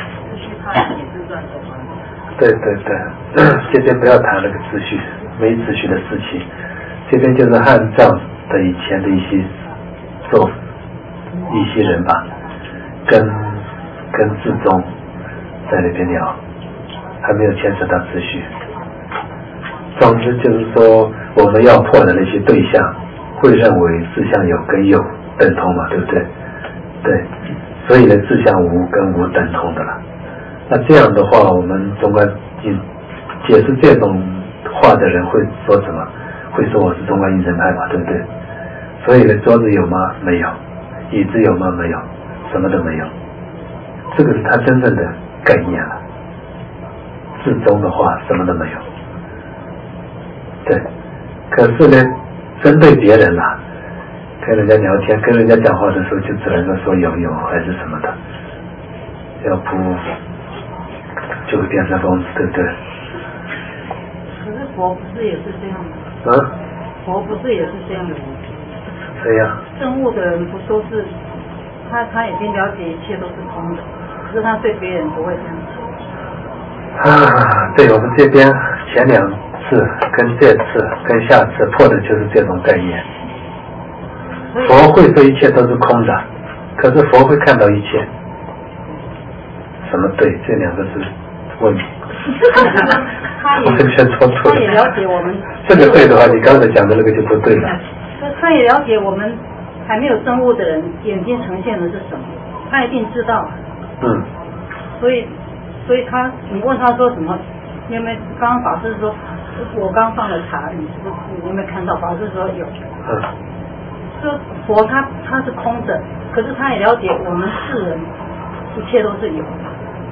对对对，这边不要谈那个秩序，没秩序的事情，这边就是汉藏的以前的一些做一些人吧，跟跟智宗在那边聊，还没有牵扯到秩序。总之就是说，我们要破的那些对象，会认为自相有跟有等同嘛，对不对？对，所以呢，自相无跟无等同的了。那这样的话，我们中观解释这种话的人会说什么？会说我是中观应成派嘛，对不对？所以呢，桌子有吗？没有。椅子有吗？没有，什么都没有。这个是他真正的概念了。至中的话，什么都没有。对，可是呢，针对别人啦，跟人家聊天、跟人家讲话的时候，就只能够说有有还是什么的，要不就会变成疯子，对不对？ 可是佛不是也是这样的？ 啊？ 佛不是也是这样的？ 谁呀？ 证悟的人不都是他他已经了解一切都是空的，可是他对别人不会这样说。 啊，对，我们这边前两次跟这次跟下次破的就是这种概念。佛会说一切都是空的，可是佛会看到一切。什么对？这两个是问题。 他也完全说错了。 他也了解我们。 这个对的话，你刚才讲的那个就不对了。 他也了解我们还没有证悟的人眼睛呈现的是什么，他一定知道。 嗯。 所以，所以他你问他说什么？你有没有？刚刚法师说，我刚放了茶，你是不是你有没有看到？法师说有。 嗯。 说佛他他是空的，可是他也了解我们世人一切都是有的。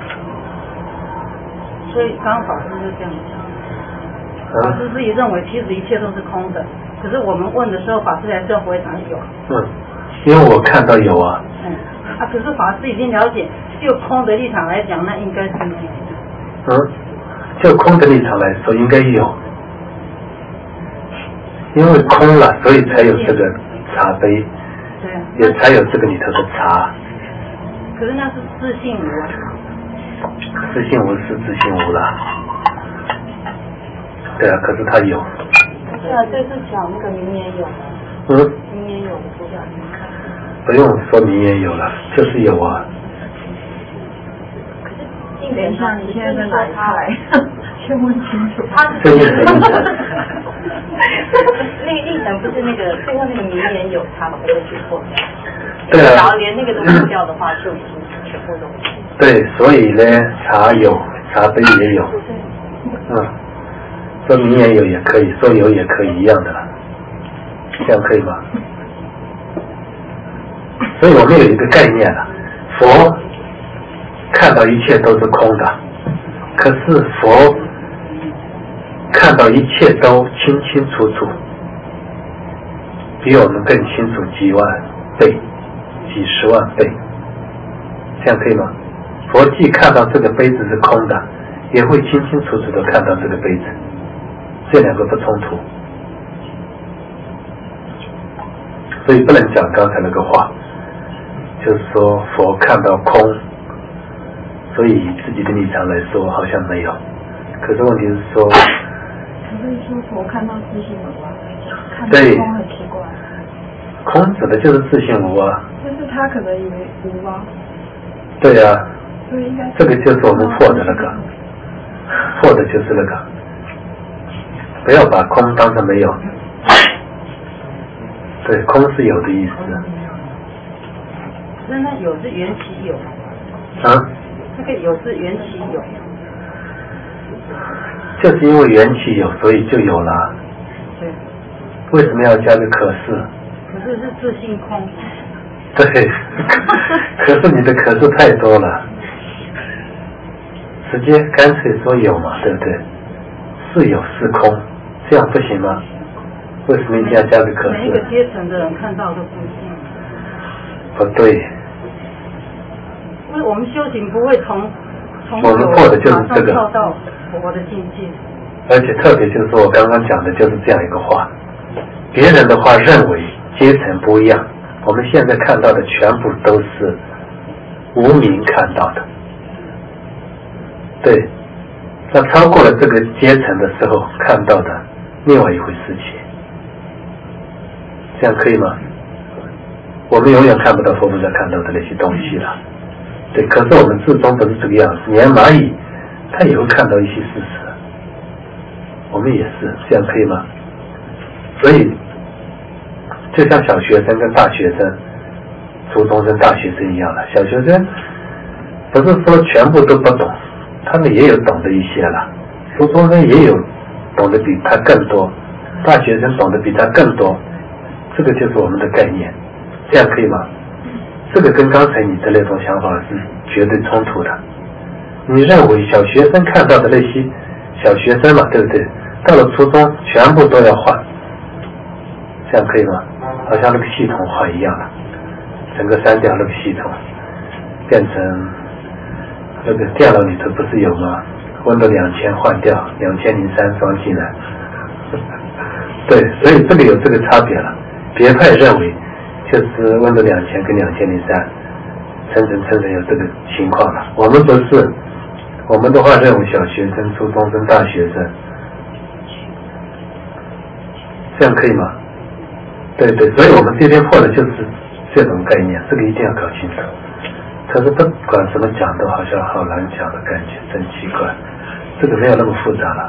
所以刚刚法师就这样讲，法师自己认为其实一切都是空的，可是我们问的时候，法师还是要回答有。 嗯，因为我看到有啊。 嗯啊，可是法师已经了解，就空的立场来讲，那应该是没有。 嗯，就空的立场来说，应该有，因为空了，所以才有这个茶杯， 对， 也才有这个里头的茶。 可是那是自性无。 自性无是自性无了，对啊，可是他有。 对啊，这次讲那个名言有吗？ 嗯。 名言有的不讲你看。 不用说名言有了，就是有啊。 等一下，你现在在哪一派？先问清楚。 他是这个那个译成不是那个最后那个名言有，他不会去破掉。 对啊。 然后连那个都破掉的话，就已经全部都。 对，所以呢，茶有，茶杯也有。嗯，说名言有也可以，说有也可以，一样的了，这样可以吗？所以我们有一个概念了，佛看到一切都是空的，可是佛看到一切都清清楚楚，比我们更清楚几万倍、几十万倍，这样可以吗？佛既看到这个杯子是空的，也会清清楚楚的看到这个杯子，这两个不冲突，所以不能讲刚才那个话，就是说佛看到空，所以以自己的立场来说好像没有，可是问题是说， 可是说佛看到自性无啊，看到空很奇怪。 空指的就是自性无啊。 但是他可能以为无啊。 对啊。 应该这个就是我们破的那个，破的就是那个， 不要把空当成没有。对，空是有的意思。 那那有是缘起有。 啊？ 那个有是缘起有。 就是因为缘起有，所以就有了。 对。 为什么要加个可是？ 可是是自性空。 对，可是你的可是太多了，直接干脆说有嘛，对不对？是有是空，这样不行吗？为什么一定要加个可是？ 每一个阶层的人看到都不一样。 不对。 因为我们修行不会从从我们破的就是这个， 跳到佛的境界。 而且特别就是我刚刚讲的就是这样一个话，别人的话认为阶层不一样，我们现在看到的全部都是无明看到的。对，那超过了这个阶层的时候看到的另外一回事情，这样可以吗？我们永远看不到佛菩萨看到的那些东西了。对，可是我们至终不是这个样子，连蚂蚁它也会看到一些事实，我们也是，这样可以吗？所以就像小学生跟大学生、初中生、大学生一样的，小学生不是说全部都不懂，他们也有懂得一些了，初中生也有懂得比他更多，大学生懂得比他更多，这个就是我们的概念，这样可以吗？这个跟刚才你的那种想法是绝对冲突的。你认为小学生看到的那些小学生嘛，对不对？到了初中全部都要换，这样可以吗？好像那个系统换一样的，整个删掉那个系统，变成那个电脑里头不是有吗？温度两千换掉，两千零三装进来。对，所以这个有这个差别了。别派认为就是温度两千跟两千零三，层层层层有这个情况了。我们不是，我们的话认为小学生、初中生、大学生，这样可以吗？对对，所以我们这边破的就是这种概念，这个一定要搞清楚。可是不管怎么讲都好像好难讲的感觉，真奇怪。这个没有那么复杂了。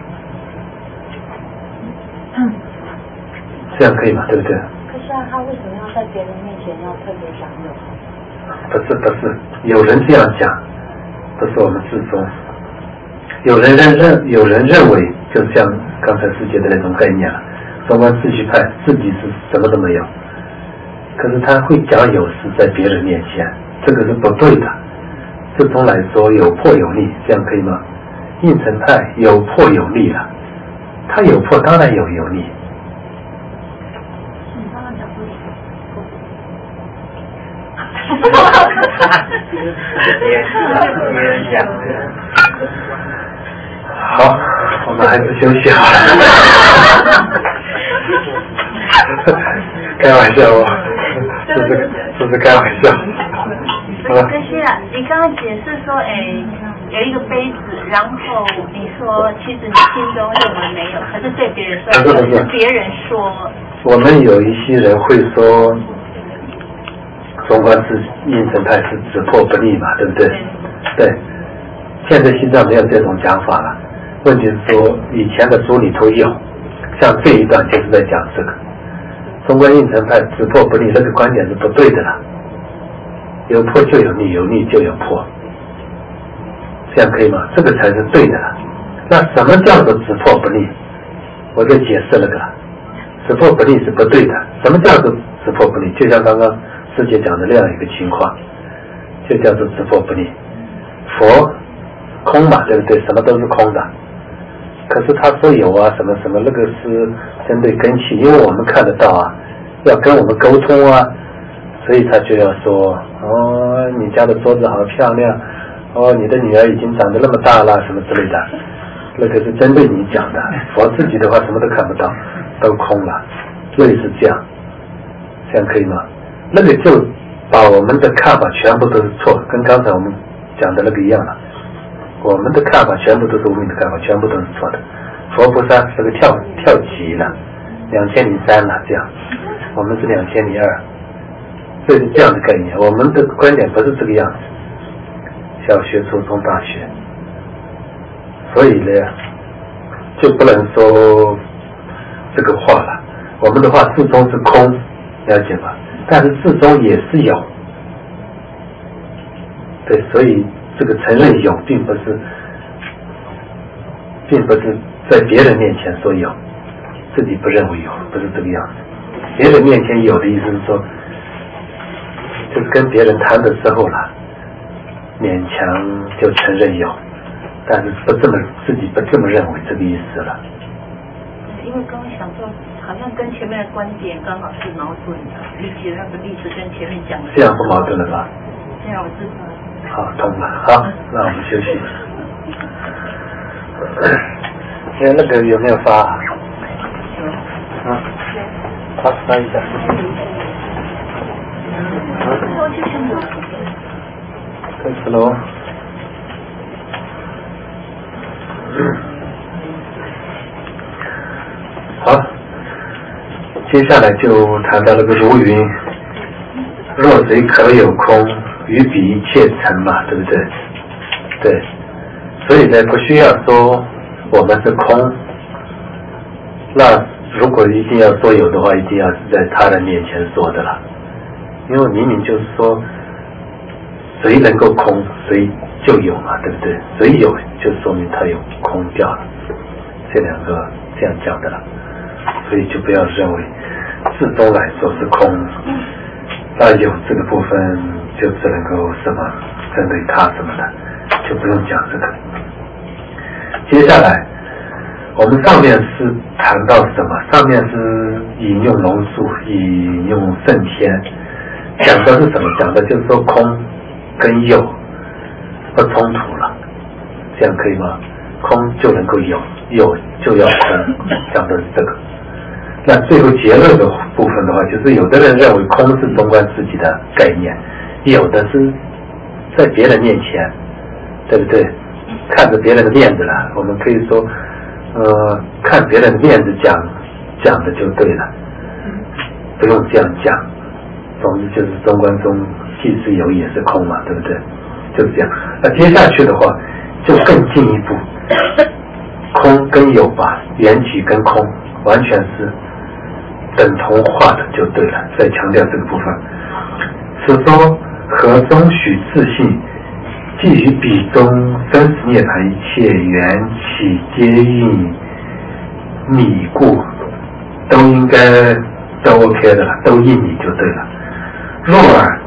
嗯， 这样可以吗？对不对？ 可是啊，他为什么要在别人面前要特别讲有？ 不是不是，有人这样讲，不是我们自宗。有人认认，有人认为，就像刚才世界的那种概念了，中观秩序派自己是什么都没有，可是他会讲有事在别人面前，这个是不对的。自宗来说有破有逆，这样可以吗？应成派有破有逆了，他有破当然有有逆。 你刚刚讲过别人讲好，我们还是休息好了。开玩笑哦，这是这是开玩笑。 不是可是啊，你刚刚解释说，哎，有一个杯子，然后你说其实你心中认为没有，可是对别人说有，是别人说。 我们有一些人会说，中观是应成派是只破不立嘛，对不对？对。现在西藏没有这种讲法了。问题是说，以前的书里头有，像这一段就是在讲这个，中观应成派只破不立，这个观点是不对的了。有破就有逆，有逆就有破，这样可以吗？这个才是对的了。那什么叫做只破不立？我就解释了个了，只破不立是不对的。什么叫做只破不立？就像刚刚师姐讲的那样一个情况，就叫做只破不立。佛空嘛，对不对？什么都是空的。可是他说有啊，什么什么，那个是针对根器，因为我们看得到啊，要跟我们沟通啊。所以他就要说，哦，你家的桌子好漂亮，哦，你的女儿已经长得那么大了，什么之类的，那个是针对你讲的。佛自己的话什么都看不到，都空了，类似这样，这样可以吗？那个就把我们的看法全部都是错，跟刚才我们讲的那个一样了。我们的看法全部都是无明的看法，全部都是错的。佛菩萨这个跳跳级了，两千零三了，这样，我们是两千零二。这是这样的概念，我们的观点不是这个样子。小学、初中、大学，所以呢， 就不能说这个话了。我们的话至终是空，了解吧？但是至终也是有，对，所以这个承认有，并不是，并不是在别人面前说有，自己不认为有，不是这个样子。别人面前有的意思是说，就是跟别人谈的时候了，勉强就承认有，但是不这么自己不这么认为这个意思了。 因为刚刚想说，好像跟前面的观点刚好是矛盾的，理解那个例子跟前面讲的。 这样不矛盾了吧？ 这样我知道。 好，通了。好，那我们休息。哎，那个有没有发？嗯。好，发一下。开始喽。好，接下来就谈到那个如云，若谁可有空，于彼一切成嘛，对不对？对，所以呢，不需要说我们是空。那如果一定要说有的话，一定要是在他人面前说的了，因为明明就是说，谁能够空，谁就有嘛，对不对？谁有，就说明他有空掉了，这两个这样讲的了。所以就不要认为至终来说是空，那有这个部分就只能够什么针对他什么的，就不用讲这个。接下来我们上面是谈到什么？上面是引用龙树，引用圣贤，讲的是什么？讲的就是说空跟有不冲突了，这样可以吗？空就能够有，有就要空，讲的是这个。那最后结论的部分的话，就是有的人认为空是中观自己的概念，有的是在别人面前，对不对？看着别人的面子了，我们可以说，呃，看别人的面子讲讲的就对了，不用这样讲。总之就是中观中既是有也是空嘛，对不对？就是这样。那接下去的话就更进一步，空跟有吧，缘起跟空完全是等同化的就对了，再强调这个部分。此说何中许自性，即于彼中生死涅槃一切缘起皆应你故，都应该都 OK 的了，都应你就对了。若尔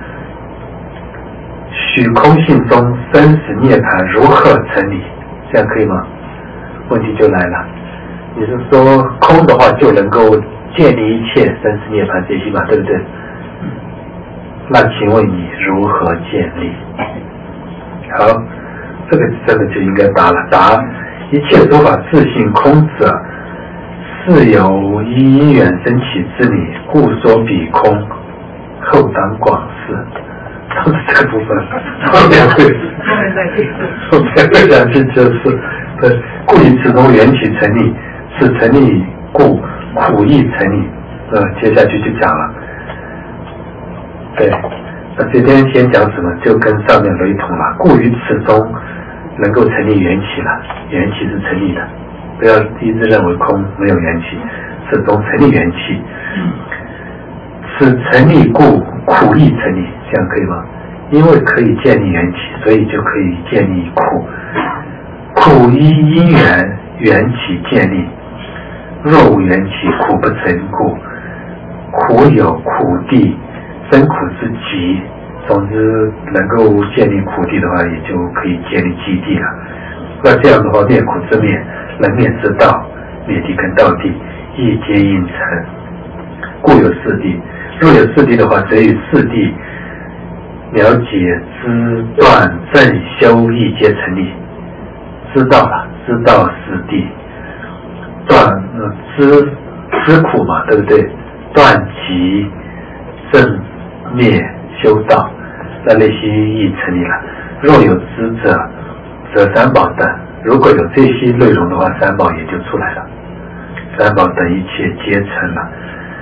许空性中生死涅槃如何成理？这样可以吗？问题就来了，你是说空的话就能够建立一切生死涅槃这些嘛，对不对？那请问你如何建立？好，这个真的就应该答了。答：一切诸法自性空者，是由依因缘生起之理，故说彼空。后当广释，都是这个部分。后面会，后面会讲去就是，对，故以此中缘起成立，此成立故苦亦成立。呃，接下去就讲了。对，那这边先讲什么，就跟上面雷同了。故于此中能够成立缘起了，缘起是成立的，不要一直认为空没有缘起，此中成立缘起。此成立故苦亦成立，这样可以吗？因为可以建立缘起，所以就可以建立苦。苦依因缘缘起建立，若无缘起，苦不成故。苦有苦地生苦之极，总之能够建立苦地的话，也就可以建立基地了。那这样的话，灭苦之灭，能灭之道，灭地跟道地，亦皆应成。故有四谛。若有四谛的话，则与四谛了解知断正修亦皆成立。知道了，知道四谛，断呃知知苦嘛，对不对？断集正灭修道，那那些亦成立了。若有知者，则三宝等。如果有这些内容的话，三宝也就出来了。三宝等一切皆成了。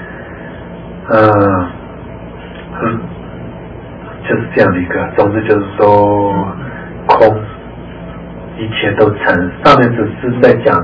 嗯嗯，就是这样的一个，总之就是说空一切都成。上面只是在讲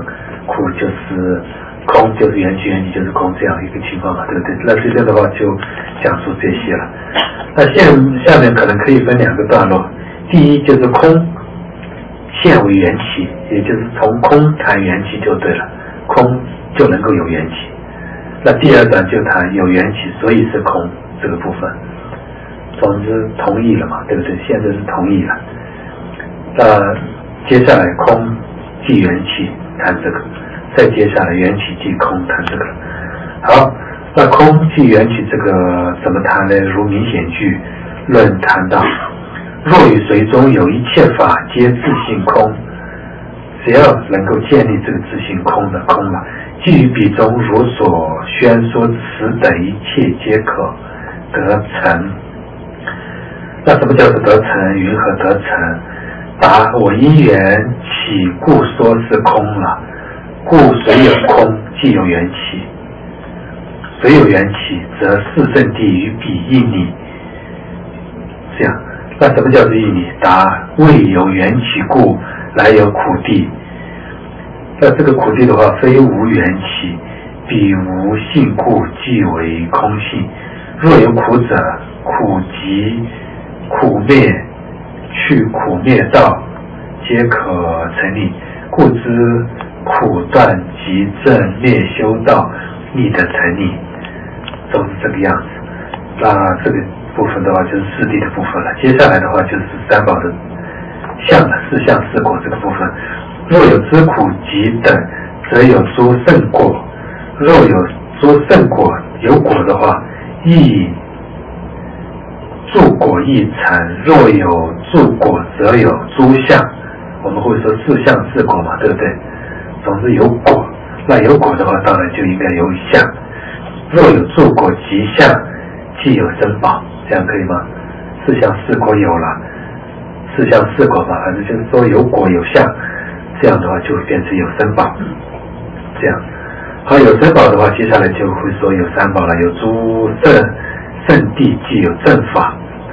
苦就是空，就是缘起，缘起就是空，这样一个情况嘛，对不对？那这样的话就讲述这些了。那现下面可能可以分两个段落，第一就是空现为缘起，也就是从空谈缘起就对了，空就能够有缘起。那第二段就谈有缘起所以是空这个部分。总之同意了嘛，对不对？现在是同意了。那接下来空即缘起谈这个，再接下来缘起即空谈这个。好，那空即缘起这个怎么谈呢？如明显句论谈到，若于随中有一切法皆自性空，只要能够建立这个自性空的空了，基于彼中如所宣说此等一切皆可得成。那什么叫做得成？云何得成？答：我因缘起故说是空了，故虽有空即有缘起，虽有缘起则四圣谛与彼应理。这样，那什么叫做应理？答：未有缘起故来有苦地。那这个苦地的话，非无缘起，彼无性故即为空性。若有苦者，苦集苦灭去苦灭道皆可成立，故知苦断集正灭修道亦得成立。都是这个样子。那这个部分的话就是四谛的部分了，接下来的话就是三宝的相了，四相四果这个部分。若有知苦集等，则有诸圣果；若有诸圣果有果的话，亦助果亦成；若有助果，则有诸相。我们会说四相四果嘛，对不对？总之有果，那有果的话，当然就应该有相。若有助果及相，即有珍宝，这样可以吗？四相四果有了，四相四果嘛，反正就是说有果有相，这样的话就会变成有珍宝。这样，好，有珍宝的话，接下来就会说有三宝了，有诸圣圣谛，即有正法。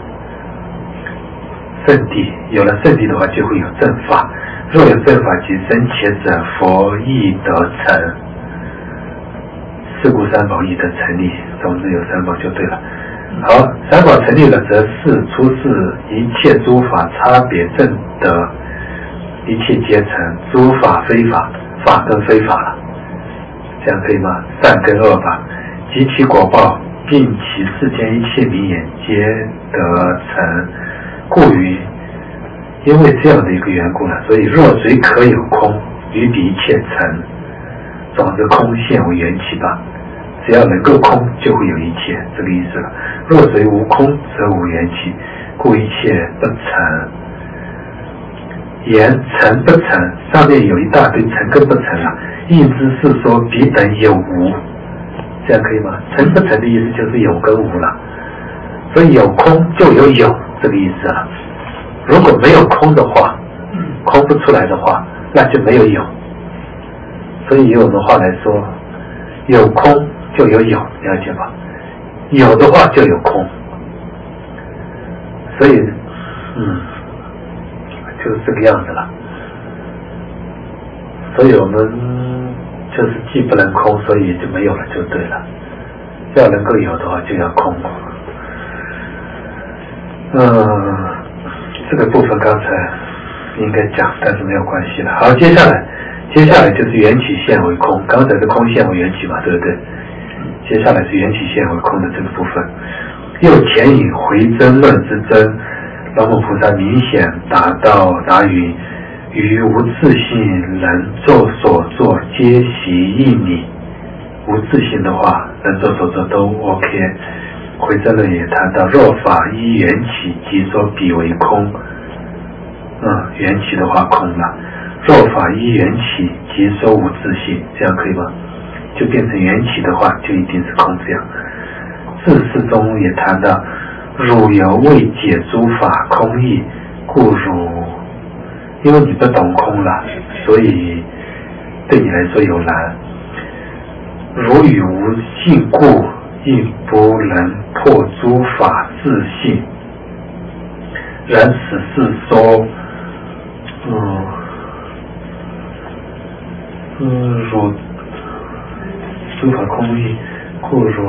圣谛有了圣谛的话，就会有正法。若有正法及生切者，佛亦得成。是故三宝亦得成立，总之有三宝就对了。好，三宝成立了，则是出世一切诸法差别正得，一切皆成，诸法非法，法跟非法了，这样可以吗？善跟恶法及其果报，并其世间一切名言皆得成。故于因为这样的一个缘故呢，所以若谁可有空，于彼一切成。总之空现为缘起吧，只要能够空就会有一切，这个意思了。若谁无空则无缘起，故一切不成。言成不成，上面有一大堆成跟不成了，意思是说彼等有无，这样可以吗？成不成的意思就是有跟无了，所以有空就有有这个意思了。如果没有空的话，空不出来的话，那就没有有。所以以我们话来说，有空就有有，了解吧？有的话就有空，所以嗯就是这个样子了。所以我们就是既不能空，所以就没有了就对了。要能够有的话就要空。嗯，这个部分刚才应该讲，但是没有关系了。好，接下来接下来就是缘起现为空，刚才是空现为缘起嘛，对不对？接下来是缘起现为空的这个部分。又前以回真论之真，龙母菩萨明显达到达于于无自性能作所作皆习应理。无自性的话，能作所作都 OK。回真论也谈到，若法依缘起，即说彼为空。嗯，缘起的话空了。若法依缘起，即说无自性，这样可以吗？就变成缘起的话，就一定是空这样。自释中也谈到，汝犹未解诸法空义，故汝因为你不懂空了，所以对你来说有难。汝与无性故，亦不能破诸法自性。然此是说，嗯。 嗯，如诸法空义，故如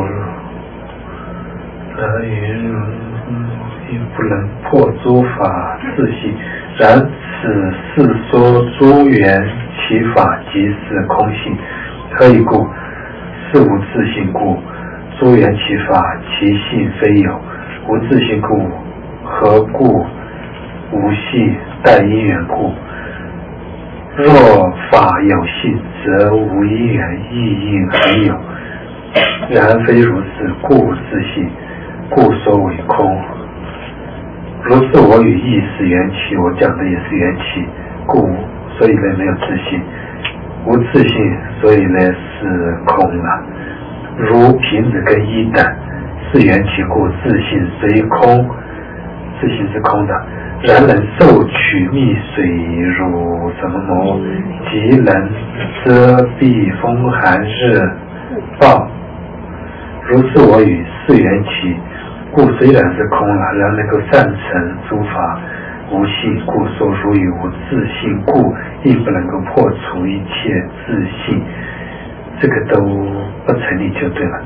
然云亦不能破诸法自性。然此是说诸缘其法即是空性。何以故？是无自性故。诸缘其法，其性非有。无自性故，何故无系待因缘故？若法有性，则无因缘，亦应恒有。然非如此，故无自性，故说为空。如是我语亦是缘起，我讲的也是缘起，故所以呢没有自性。无自性，所以呢是空了。如瓶子跟一等是缘起故，自性虽空，自性是空的。然能受取蜜水如什么魔，即能遮蔽风寒热暴。如是我语是缘起，故虽然是空了，然能够善成诸法无性，故说如语无自性，故亦不能够破除一切自性，这个都不成立就对了。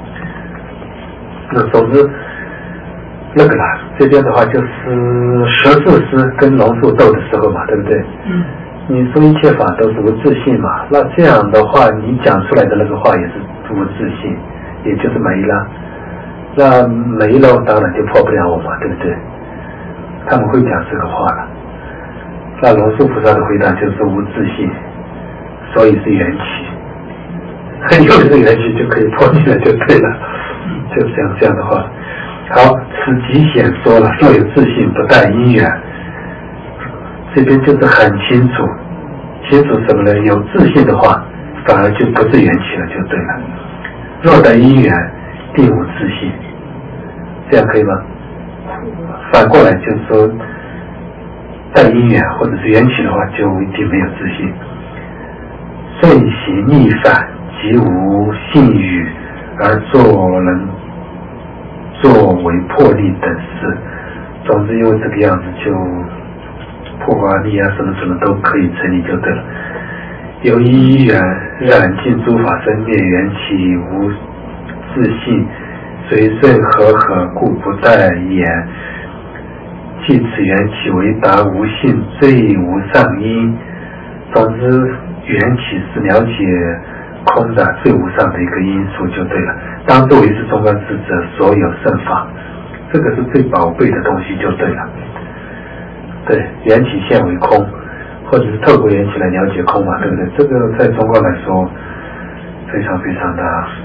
那总之那个啦，这边的话就是十四师跟龙树斗的时候嘛，对不对？嗯。你说一切法都是无自性嘛，那这样的话你讲出来的那个话也是无自性，也就是没了。那没了当然就破不了我嘛，对不对？他们会讲这个话了。那龙树菩萨的回答就是无自性，所以是缘起，又是缘起就可以破灭了就对了，就这样这样的话。好，此即显说了，若有自性不待因缘，这边就是很清楚，清楚什么呢？有自性的话，反而就不是缘起了，就对了。若待因缘，定无自性，这样可以吗？反过来就是说，待因缘或者是缘起的话，就一定没有自性。顺行逆反，即无性语而作人。作为破例等事，总之因为这个样子就破啊例啊什么什么都可以成立就对了。由于因缘染尽诸法生灭，缘起无自性，随顺和合，故不待言。即此缘起为达无性最无上因。总之缘起是了解空的最无上的一个因素就对了，当作为是中观智者所有圣法，这个是最宝贵的东西就对了。对，缘起现为空，或者是透过缘起来了解空嘛，对不对？这个在中观来说非常非常的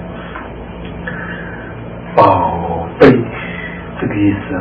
宝贝，这个意思。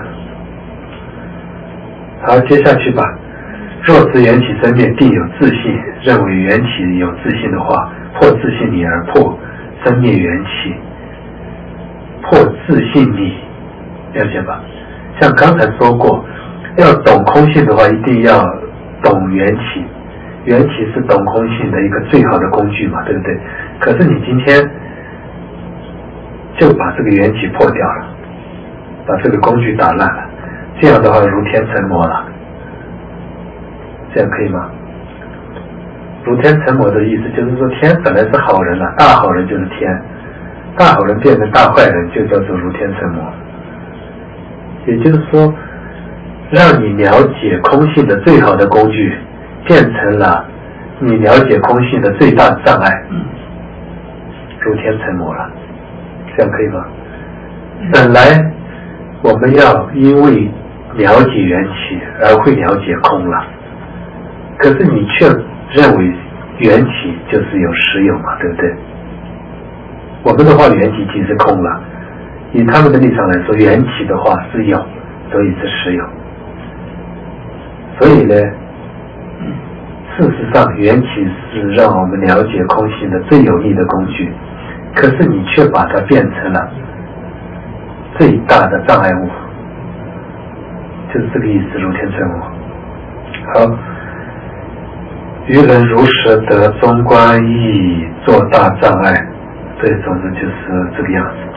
好，接下去吧。若知缘起生灭定有自性，认为缘起有自性的话，破自性理而破生灭缘起，破自性理，了解吧？像刚才说过，要懂空性的话，一定要懂缘起，缘起是懂空性的一个最好的工具嘛，对不对？可是你今天就把这个缘起破掉了，把这个工具打烂了，这样的话如天成魔了，这样可以吗？如天成魔的意思就是说，天本来是好人了，大好人就是天，大好人变成大坏人就叫做如天成魔。也就是说，让你了解空性的最好的工具变成了你了解空性的最大的障碍，如天成魔了，这样可以吗？本来我们要因为了解缘起而会了解空了，可是你却认为缘起就是有实有嘛，对不对？我们的话缘起即是空了，以他们的立场来说，缘起的话是有，所以是实有。所以呢，事实上缘起是让我们了解空性的最有力的工具，可是你却把它变成了最大的障碍物，就是这个意思，如天成魔。好，愚人如实得中观义做大障碍，对，总之就是这个样子。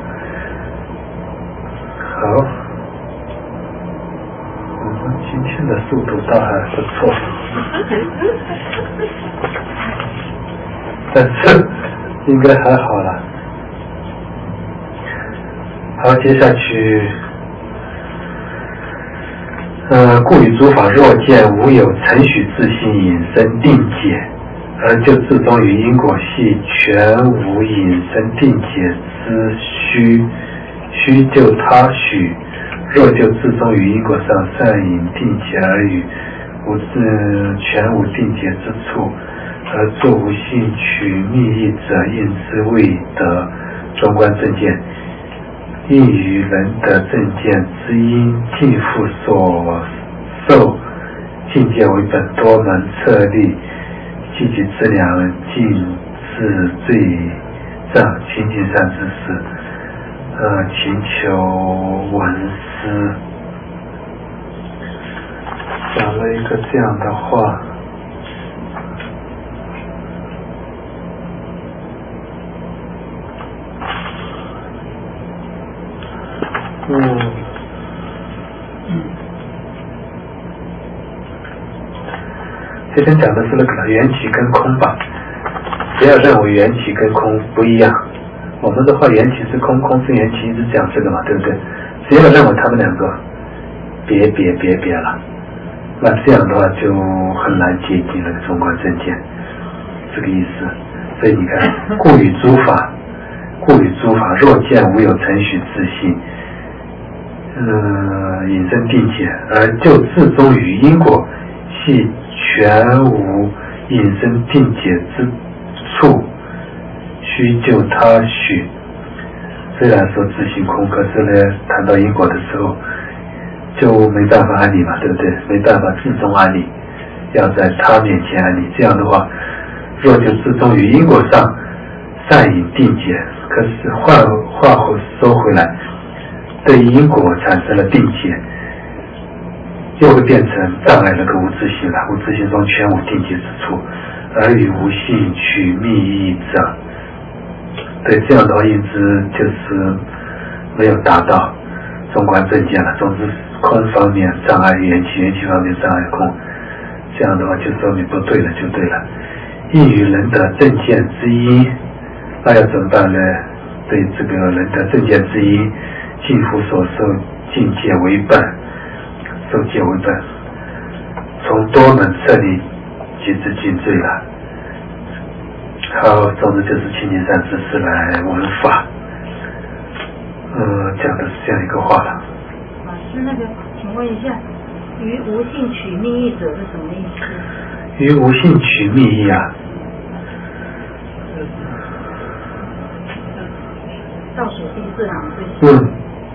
好，我们今天的速度倒还不错。 但是应该还好了。好，接下去，呃，故与诸法若见无有承许自性引生定解，而就自宗于因果系全无引生定解之虚，虚就他许。若就自宗于因果上善引定解而与无自全无定解之处，而作无性取密意者，应之未得中观正见。应于人得正见之因，尽复所受境界为本，多门策立，积极之良，尽至最障，清净善知识。呃，请求文思讲了一个这样的话。嗯，这边讲的是那个缘起跟空吧，不要认为缘起跟空不一样。我们的话，缘起是空，空是缘起，一直讲这个嘛，对不对？只要认为他们两个别别别别了，那这样的话就很难接近那个中观正见，这个意思。所以你看，故与诸法，故与诸法若见无有承许自性。嗯，引生定解，而就自宗于因果系全无引生定解之处，须就他许。虽然说自性空，可是呢，谈到因果的时候，就没办法安理嘛，对不对？没办法自宗安理，要在他面前安理。这样的话，若就自宗于因果上善引定解，可是话话后收回来。对因果产生了定解，又会变成障碍那个无自性了。无自性中全无定解之处，而与无性取密意者，对这样的话，因之就是没有达到中观正见了。总之，空方面障碍缘起，缘起方面障碍空，这样的话就说明不对了，就对了。应于人得正见之因，那要怎么办呢？对这个人得正见之因，尽复所受境界为本，受戒为本，从多门策立即至尽罪了。好，总之就是清净善知识来闻法。嗯，讲的是这样一个话了。 老师，那个，请问一下，于无性取密意者是什么意思？ 于无性取密意啊？ 倒数第四行最嗯。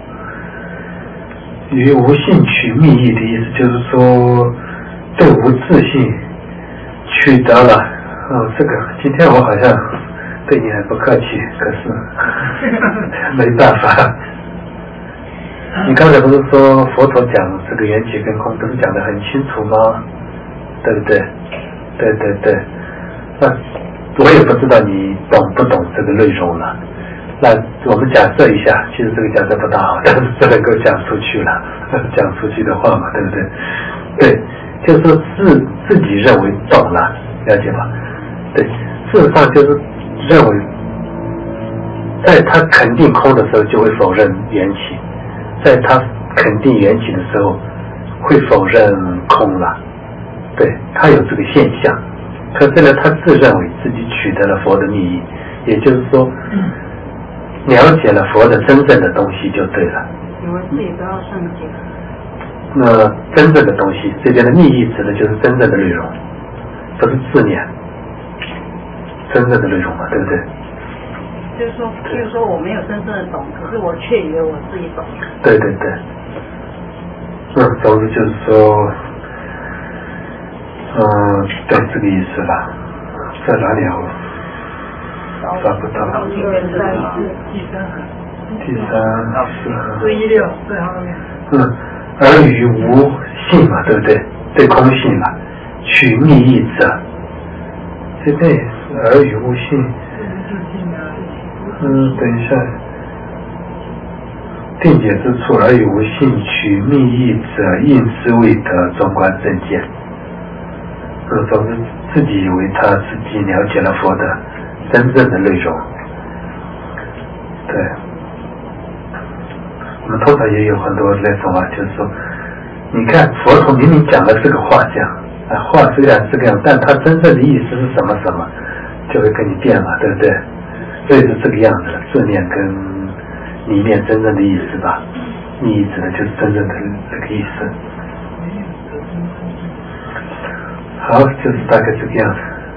于无性取密意的意思就是说，对无自性取得了。哦，这个今天我好像对你很不客气，可是没办法。你刚才不是说佛陀讲这个缘起跟空不是讲得很清楚吗？对不对？对对对。那我也不知道你懂不懂这个内容了。那我们假设一下，其实这个假设不大好，但是不能够讲出去了，讲出去的话嘛，对不对？对，就是说自自己认为懂了，了解吧？对，事实上就是认为，在他肯定空的时候就会否认缘起，在他肯定缘起的时候会否认空了，对，他有这个现象。可是呢，他自认为自己取得了佛的密意，也就是说。嗯了解了佛的真正的东西就对了。 以为自己得到圣解。 那真正的东西，这边的密意指的就是真正的内容，不是字面，真正的内容嘛，对不对？ 就是说，譬如说我没有真正的懂，可是我却以为我自己懂。 对对对。嗯，总之就是说，嗯，对这个意思了。在哪里啊？找不到。 第三行。 第三是。 四一六最后面。 嗯，而于无性嘛，对不对？对空性嘛，取密意者，这边也是而于无性。嗯，等一下，定解之处而于无性取密意者，应之未得中观正见。嗯，总之自己以为他自己了解了佛的真正的内容。对，我们通常也有很多那种啊，就是说，你看佛陀明明讲的是个画像，啊，画虽然是这样，但它真正的意思是什么什么，就会跟你变了，对不对？所以是这个样子的，字面跟里面真正的意思吧，意义指的就是真正的这个意思。好，就是大概这个样子。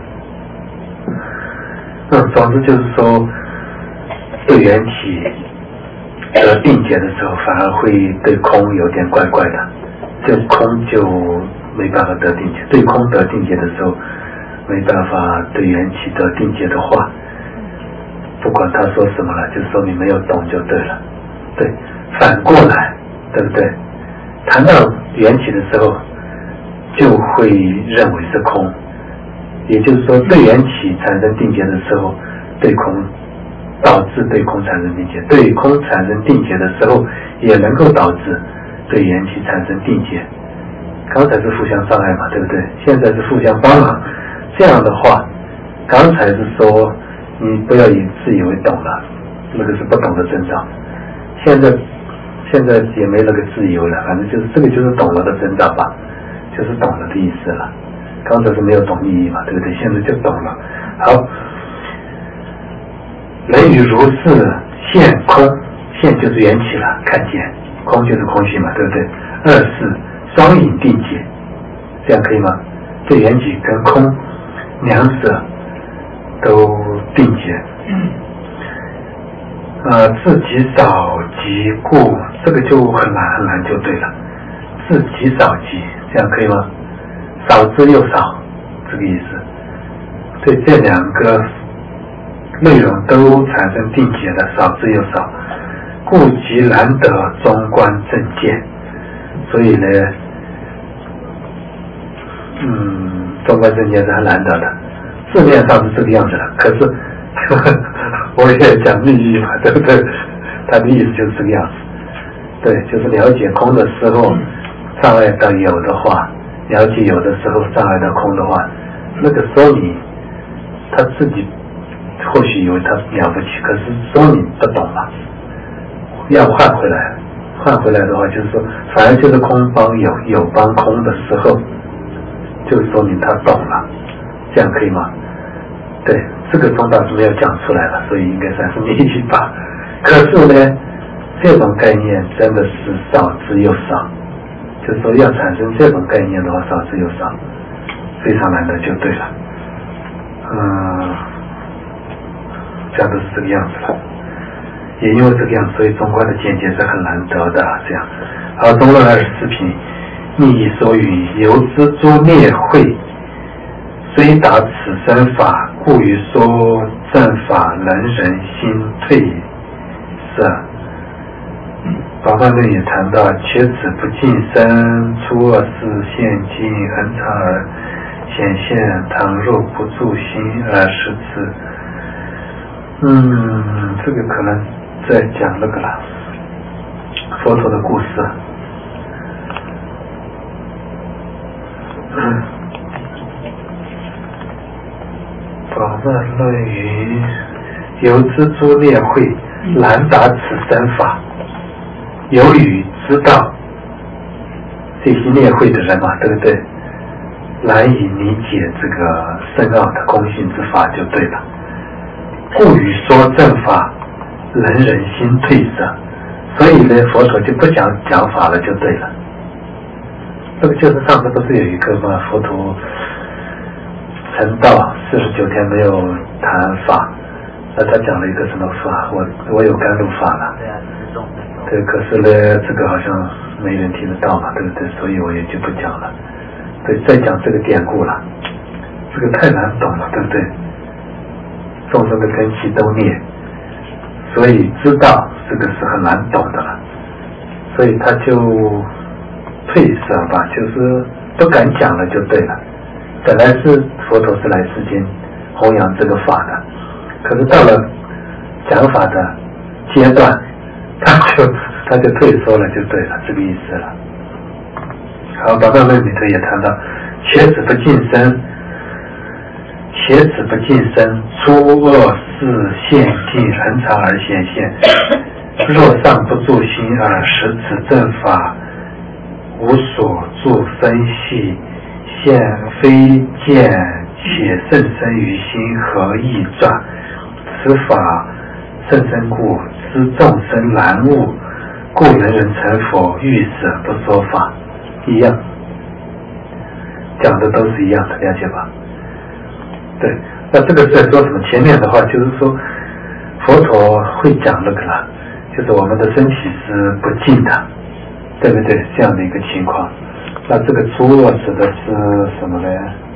嗯，总之就是说，对缘起得定解的时候，反而会对空有点怪怪的，就空就没办法得定解，对空得定解的时候，没办法对缘起得定解的话，不管他说什么了，就说明没有懂就对了。对，反过来，对不对？谈到缘起的时候，就会认为是空，也就是说，对缘起产生定解的时候，对空导致对空产生定解，对空产生定解的时候，也能够导致对缘起产生定解。刚才是互相障碍嘛，对不对？现在是互相帮忙。这样的话，刚才是说你不要以自以为懂了，那个是不懂的征兆。现在现在也没那个自由了，反正就是这个就是懂了的征兆吧，就是懂了的意思了。刚才是没有懂意义嘛，对不对？现在就懂了。好，人与如是现空，现就是缘起了，看见，空就是空性嘛，对不对？二是双引定解，这样可以吗？对缘起跟空两者都定解。呃，自己少即故，这个就很难很难就对了。自己少即，这样可以吗？少之又少，这个意思。对这两个内容都产生定解的，少之又少，故即难得中观正见。所以呢，嗯，中观正见是很难得的。字面上是这个样子的，可是呵呵我也讲密语嘛，对不对？他的意思就是这个样子。对，就是了解空的时候障碍到有的话，了解有的时候障碍到空的话，那个说明他自己或许以为他了不起，可是说明不懂了。要换回来，换回来的话，就是说，反而就是空帮有，有帮空的时候，就说明他懂了，这样可以吗？对，这个中道是没有讲出来了，所以应该算是密语吧。可是呢，这种概念真的是少之又少，就是说要产生这种概念的话，少之又少，非常难得就对了。嗯，讲的是这个样子了。也因为这个样，所以中观的见解是很难得的。这样，而中论二十四品密意所语，由之诸劣慧，虽达此生法，故于说正法能人心退色。宝冠论也谈到，且此不近身，出恶事现今恒常而显现，倘若不住心而失之。嗯，这个可能在讲那个了，佛陀的故事。嗯，宝冠论云：由之诸劣慧，难达此生法。由于知道这些劣慧的人嘛，对不对？难以理解这个深奥的空性之法，就对了。故于说正法能人心退色，所以呢，佛陀就不讲讲法了，就对了。这个就是上次不是有一个嘛，佛陀成道四十九天没有谈法，那他讲了一个什么法？我我有甘露法了。 对啊，是重的。 对，可是呢，这个好像没人听得到嘛，对不对？所以我也就不讲了。对，再讲这个典故了，这个太难懂了，对不对？众生的根器都劣，所以知道这个是很难懂的了，所以他就退舍吧，就是不敢讲了，就对了。本来是佛陀是来世间弘扬这个法的，可是到了讲法的阶段，他就他就退缩了，就对了，这个意思了。好，宝冠论里头也谈到，且此不近身， 且止不近身，诸恶事现尽，恒常而显现。若上不住心而实此正法，无所住生系，现非见且甚深于心，何以转？此法甚深故，知众生难悟，故能人成佛，欲舍不说法。一样，讲的都是一样的，了解吧？对，那这个是在说什么？前面的话就是说，佛陀会讲那个了，就是我们的身体是不净的，对不对？这样的一个情况。那这个诸恶指的是什么呢？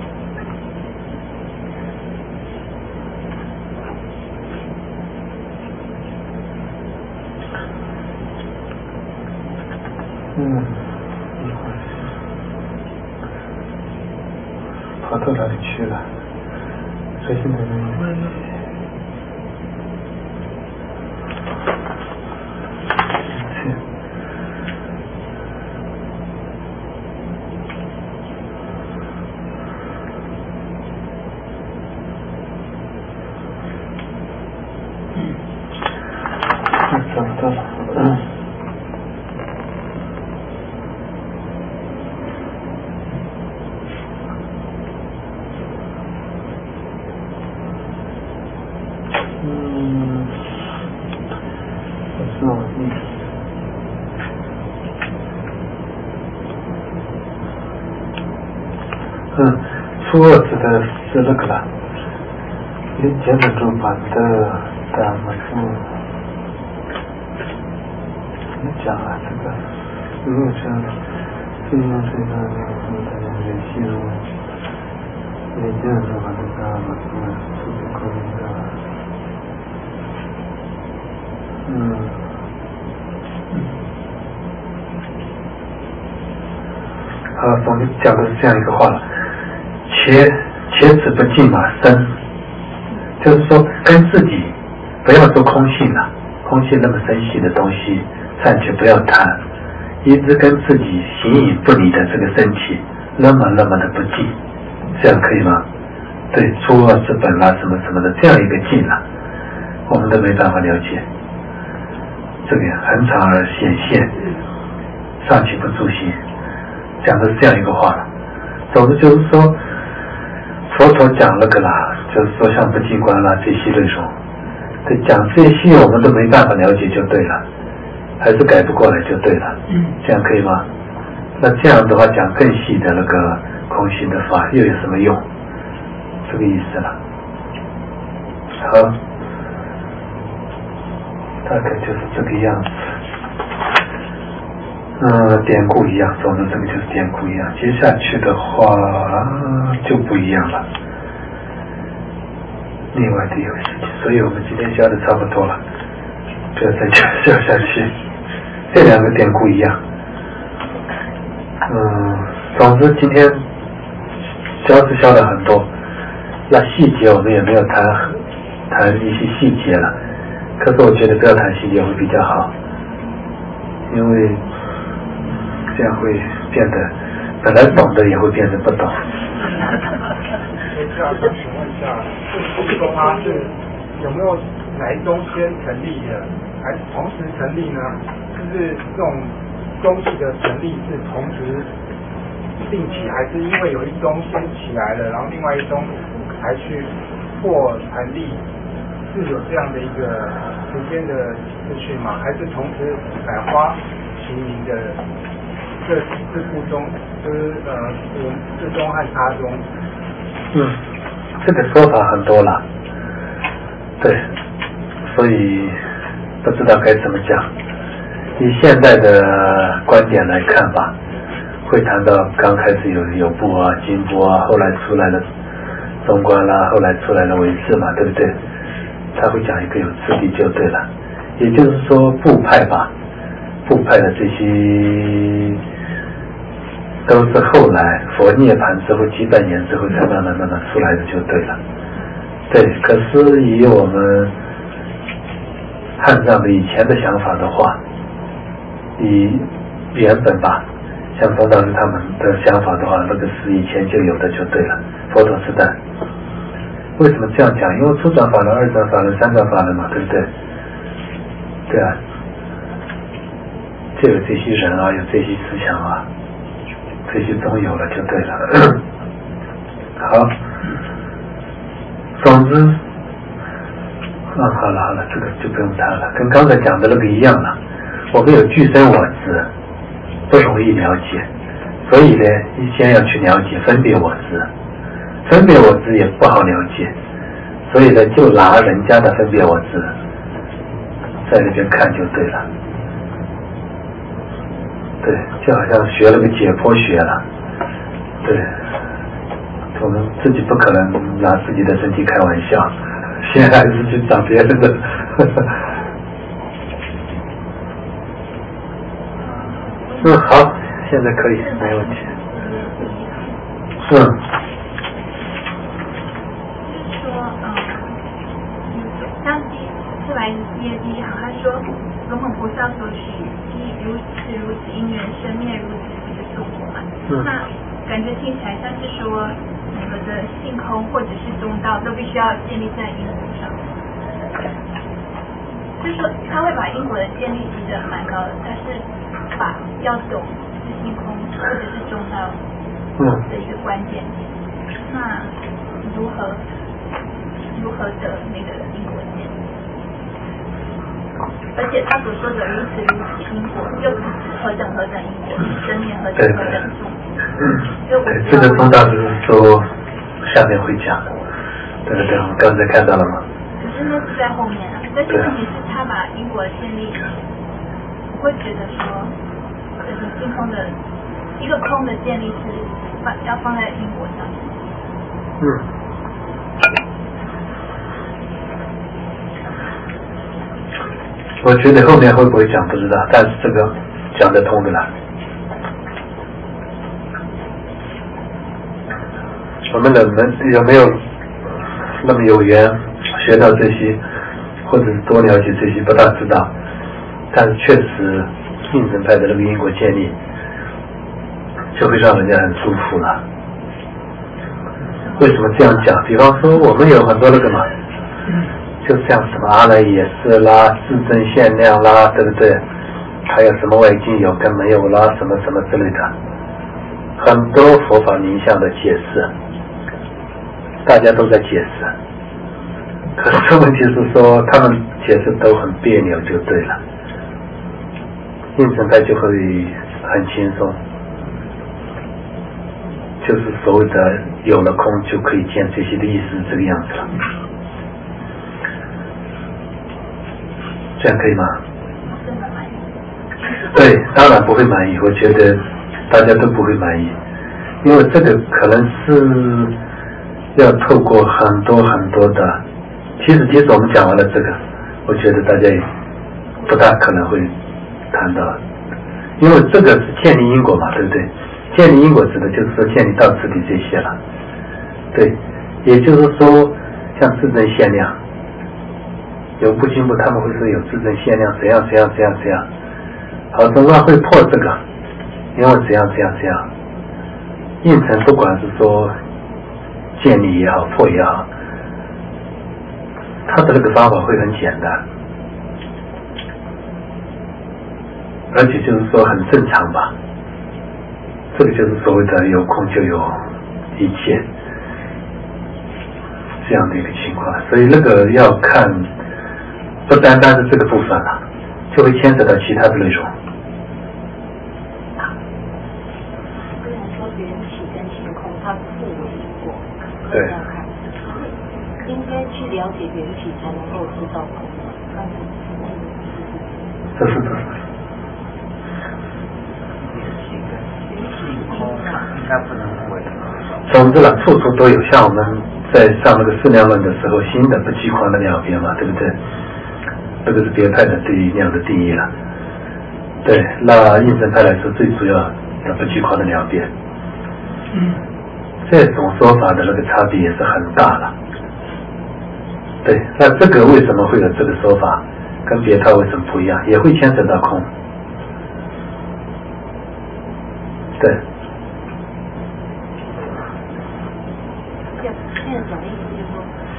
嗯，跑到哪里去了？所以现在找不到了。嗯。嗯，初二指的是那个了，你简本主版的大么数，怎么讲啊？这个如果是这样这个联系了，也就是把这个么数数据扣进的，嗯。啊，总讲的是这样一个话了，且且止不净嘛，生，就是说跟自己不要说空性了，空性那么深细的东西，暂且不要谈，一直跟自己形影不离的这个身体，那么那么的不净，这样可以吗？对，诸恶之本啦，什么什么的，这样一个净了，我们都没办法了解。这个恒常而显现，尚且不住心。讲的是这样一个话了，总之就是说，佛陀讲那个啦，就是说像不净观啦这些内容，对，讲这些我们都没办法了解就对了，还是改不过来就对了，这样可以吗？那这样的话讲更细的那个空性的法又有什么用？这个意思了。好，大概就是这个样子。嗯，典故一样，总之这个就是典故一样。接下去的话就不一样了，另外的有事情，所以我们今天教的差不多了，不要再教下去。这两个典故一样。嗯，总之今天教是教了很多，那细节我们也没有谈谈一些细节了。可是我觉得不要谈细节会比较好，因为这样会变得本来懂的也会变得不懂。 这样想请问一下，这个它是有没有哪一宗先成立的，还是同时成立呢？就是这种宗系的成立是同时并起，还是因为有一宗先起来了，然后另外一宗还去破成立？是有这样的一个时间的资讯吗？还是同时百花齐鸣的这这部中，就是呃这中和他中？ 嗯，这个说法很多了，对，所以不知道该怎么讲。以现在的观点来看吧，会谈到刚开始有有部啊、经部啊，后来出来了中观啦，后来出来了唯识嘛，对不对？他会讲一个有次第就对了，也就是说部派吧，部派的这些都是后来佛涅槃之后几百年之后才慢慢慢慢出来的就对了。对，可是以我们汉藏的以前的想法的话，以原本吧，像东道师他们的想法的话，那个是以前就有的就对了，佛陀时代。 为什么这样讲？因为初转法轮、二转法轮、三转法轮嘛，对不对？对啊，就有这些人啊，有这些思想啊，这些都有了就对了。好，总之，嗯，好了好了，这个就不用谈了，跟刚才讲的那个一样了。我们有具身我执，不容易了解，所以呢，先要去了解分别我执，分别我执也不好了解，所以呢，就拿人家的分别我执在那边看就对了。对，就好像学了个解剖学了，对，我们自己不可能拿自己的身体开玩笑，现在还是去找别人的。嗯，好，现在可以，没问题。嗯。 就是说，嗯，像第四百页第一行，他说龙孔菩萨所许以如此如此因缘生灭如此如此度我嘛。嗯。那感觉听起来像是说，整个的性空或者是中道都必须要建立在因果上。就是说，他会把因果的建立提得蛮高的，但是把要懂是性空或者是中道的一个关键点。那如何如何得那个因果建立？而且他所说的如此如此因果，又不是何等何等因果，生灭何等何等度。 对，这个中道就是说下面会讲，对对对，我们刚才看到了吗？ 可是那是在后面啊，但是问题是他把因果建立，我会觉得说，这个性空的一个空的建立是放要放在因果上面。 嗯。我觉得后面会不会讲不知道，但是这个讲得通的啦。我们人们有没有那么有缘学到这些，或者是多了解这些，不大知道，但是确实应成派的那个因果建立就会让人家很舒服了。为什么这样讲？比方说我们有很多那个嘛，就像什么阿赖耶识啦、自证限量啦，对不对？还有什么外境有跟没有啦，什么什么之类的，很多佛法名相的解释，大家都在解释。可是问题是说，他们解释都很别扭，就对了。应成派就会很轻松，就是所谓的有了空就可以见这些的意思，这个样子了。这样可以吗？对，当然不会满意，我觉得大家都不会满意，因为这个可能是要透过很多很多的，其实即使我们讲完了这个，我觉得大家也不大可能会谈到，因为这个是建立因果嘛，对不对？建立因果指的就是说建立到此地这些了，对，也就是说像自证限量，有部经部他们会说有自证限量怎样怎样怎样怎样，好，总要会破这个，因为怎样怎样怎样，应成不管是说建立也好破也好，他的那个方法会很简单，而且就是说很正常吧，这个就是所谓的有空就有一切这样的一个情况，所以那个要看不单单是这个部分了，就会牵扯到其他的内容。 虽然说缘起跟性空它互为因果， 对， 应该去了解缘起才能够知道空。 这是的。 应该不能互为。 总之了，处处都有，像我们在上那个四量论的时候，新的不计狂的了别嘛，对不对？这个是别派的对于量的定义了。对，那应成派来说，最主要的不计狂的了别。嗯，这种说法的那个差别也是很大了。对，那这个为什么会有这个说法？跟别派为什么不一样？也会牵扯到空。对。 现在讲的意思就是说，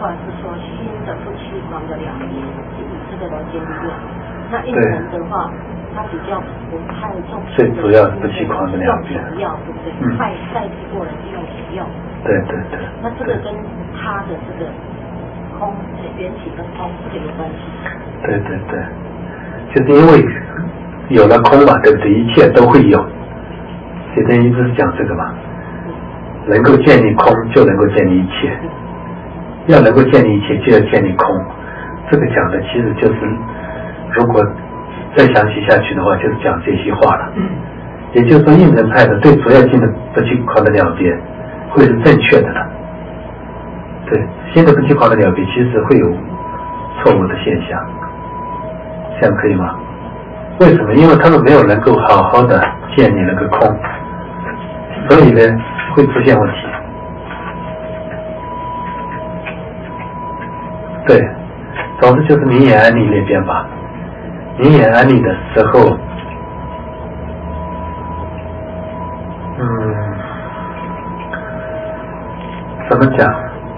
话是说心的不欺狂的两边，是以这个来建立量。那印人的话，他比较不太重视最主要是不欺狂的两边， 用主要对不对？嗯，代代替过人用主要。对对对。 那这个跟他的这个空缘起跟空这个有关系。 对对对，就是因为有了空嘛，对不对？一切都会有。学生一直是讲这个嘛，能够建立空就能够建立一切，要能够建立一切就要建立空。这个讲的其实就是，如果再详细下去的话，就是讲这些话了。也就是说，印证派的对主要性的不欺狂的了别会是正确的了。对，新的不欺狂的了别其实会有错误的现象，这样可以吗？为什么？因为他们没有能够好好的建立那个空，所以呢会出现问题。对，总之就是明眼安立那边吧。明眼安立的时候，嗯，怎么讲？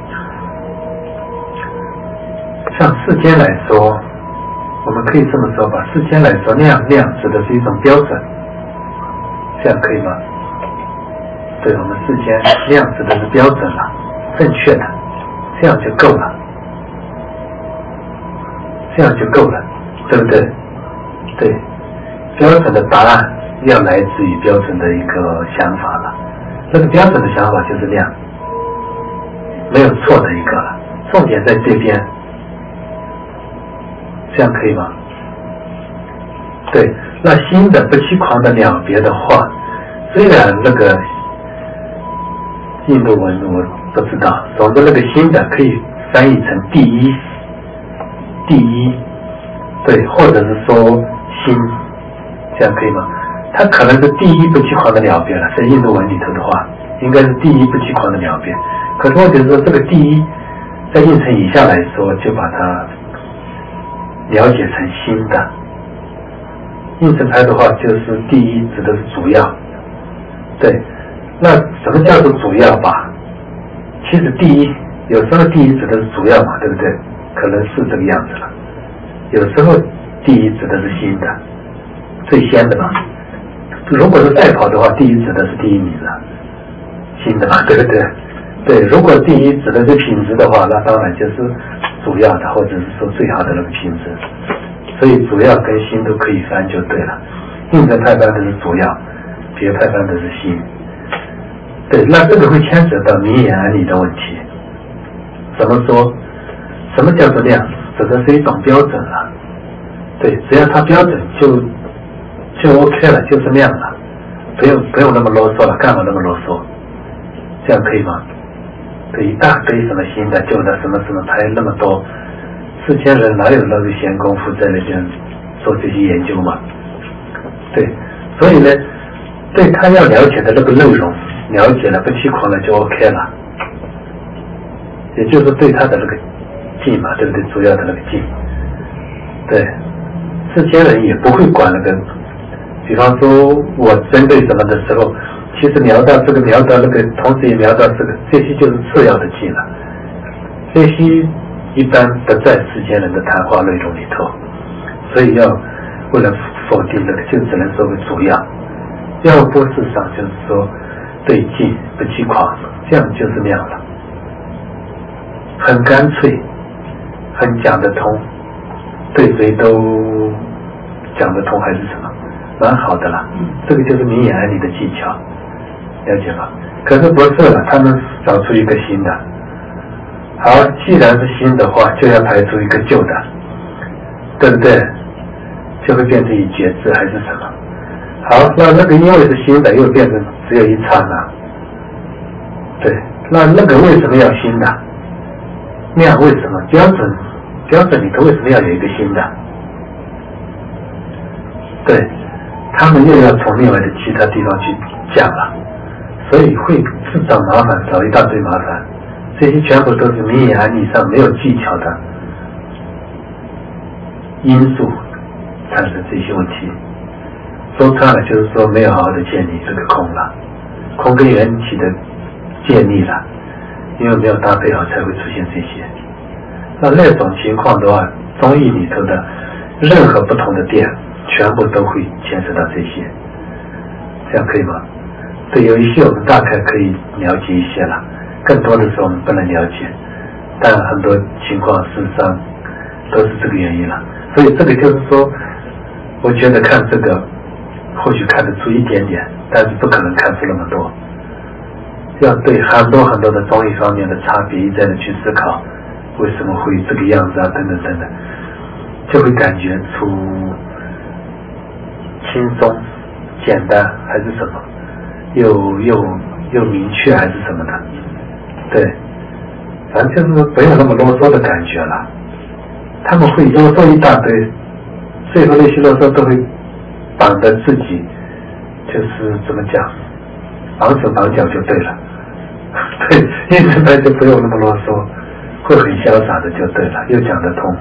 像世间来说，我们可以这么说吧，世间来说，量量指的是一种标准，这样可以吗？对，我们世间量指的是标准了，正确的，这样就够了，这样就够了，对不对？对，标准的答案要来自于标准的一个想法了，这个标准的想法就是量，没有错的一个了，重点在这边，这样可以吗？对，那新的不欺狂的了别的话，虽然那个印度文我不知道，总之那个新的可以翻译成第一，第一，对，或者是说新，这样可以吗？它可能是第一不欺狂的了别了，在印度文里头的话，应该是第一不欺狂的了别。可是问题是说，这个第一在印成以下来说，就把它了解成新的。印成派的话，就是第一指的是主要，对。那什么叫做主要吧？其实第一，有时候第一指的是主要嘛，对不对？可能是这个样子了。有时候第一指的是新的，最先的嘛。如果是赛跑的话，第一指的是第一名了，新的嘛，对不对？对，如果第一指的是品质的话，那当然就是主要的，或者是说最好的那个品质。所以主要跟新都可以翻就对了。印证派翻的是主要，别派翻的是新。对，那这个会牵扯到明眼安立的问题。怎么说？什么叫做量？指的是一种标准了。对，只要它标准就就 OK 了，就是量了，不用不用那么啰嗦了，干嘛那么啰嗦？这样可以吗？对，一大堆什么新的旧的什么什么拍那么多，世间人哪有那个闲工夫在那边做这些研究嘛？对，所以呢，对他要了解的那个内容了解了，不欺狂了就 OK 了，也就是对他的那个境嘛，对不对？主要的那个境，对，世间人也不会管那个，比方说我针对什么的时候，其实瞄到这个，瞄到那个，同时也瞄到这个，这些就是次要的境了，这些一般不在世间人的谈话内容里头，所以要为了否定这个，就只能作为主要，要不事实上就是说对境不欺狂，这样就是那样了，很干脆，很讲得通，对谁都讲得通还是什么，蛮好的了。这个就是明眼安立的技巧，了解吧？可是不是了，他们找出一个新的。好，既然是新的话，就要排除一个旧的，对不对？就会变成以觉知还是什么？好，那那个因为是新的，又变成只有一刹那。对，那那个为什么要新的？量为什么？标准标准里头为什么要有一个新的？对，他们又要从另外的其他地方去讲了，所以会制造麻烦，找一大堆麻烦。这些全部都是明眼安立上没有技巧的因素产生这些问题。说穿了就是说没有好好的建立这个空了，空跟缘起的建立了，因为没有搭配好才会出现这些。 那那种情况的话，综艺里头的任何不同的点，全部都会牵涉到这些，这样可以吗？对，有一些我们大概可以了解一些了，更多的时候我们不能了解，但很多情况事实上都是这个原因了。所以这个就是说，我觉得看这个或许看得出一点点，但是不可能看出那么多，要对很多很多的综艺方面的差别一再的去思考，为什么会这个样子啊，等等等等，就会感觉出轻松简单还是什么，又又又明确还是什么的，对，反正就是没有那么啰嗦的感觉了。他们会啰嗦一大堆，最后那些啰嗦都会绑着自己，就是怎么讲，绑手绑脚就对了，对，因此呢就不用那么啰嗦，会很潇洒的就对了，又讲得通。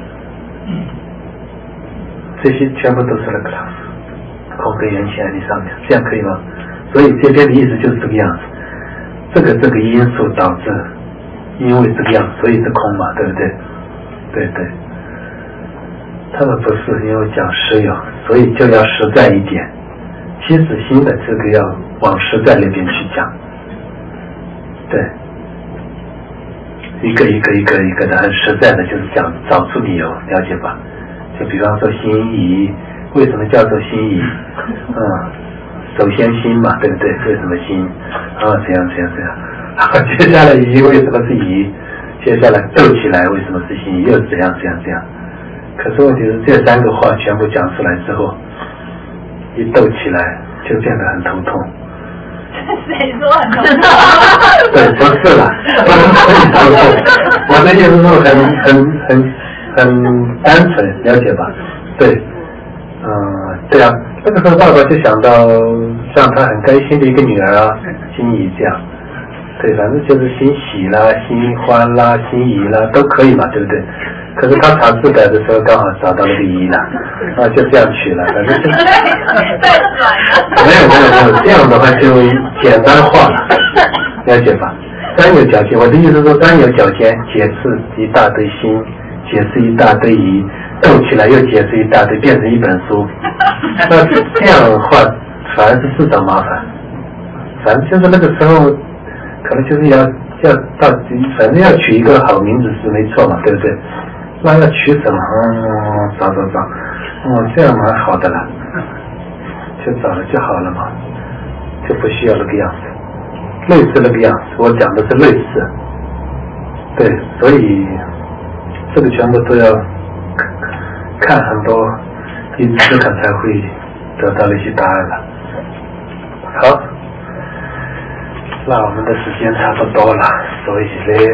这些全部都是那个了，空跟缘起案例上面，这样可以吗？所以这边的意思就是这个样子，这个这个因素导致，因为这个样，所以是空嘛，对不对？对对，他们不是因为讲实有，所以就要实在一点。其实新的这个要往实在那边去讲，对，一个一个一个一个的很实在的，就是讲找出理由，了解吧？就比方说心疑，为什么叫做心疑？嗯，首先心嘛，对不对？为什么心？啊，这样这样这样。好，接下来疑为什么是疑？接下来斗起来为什么是心疑？又是怎样这样这样？可是问题是这三个话全部讲出来之后，一斗起来就变得很头痛。 谁说很头痛？ 对，不是啦，不是很头痛。我的意思是很很很很单纯，了解吧？对，嗯、呃，对啊，那个时候爸爸就想到让他很开心的一个女儿啊，心怡这样。对，反正就是心喜啦、心欢啦、心怡啦，都可以嘛，对不对？可是他查字典的时候刚好找到了个怡啦，啊，就这样取了，反正就太软了。 没有没有没有，这样的话就简单化了，了解吧？三有角尖，我的意思说三有角尖，解释一大堆心，解释一大堆怡，斗起来又解释一大堆，变成一本书。那这样的话反而是自找麻烦，反正就是那个时候。可能就是要要到反正要取一个好名字是没错嘛，对不对？那要取什么？嗯，找找找，嗯，这样蛮好的了，就找了就好了嘛，就不需要那个样子，类似那个样子。我讲的是类似，对，所以这个全部都要看很多，一思考才会得到那些答案了。好。那我们的时间差不多了，所以呢，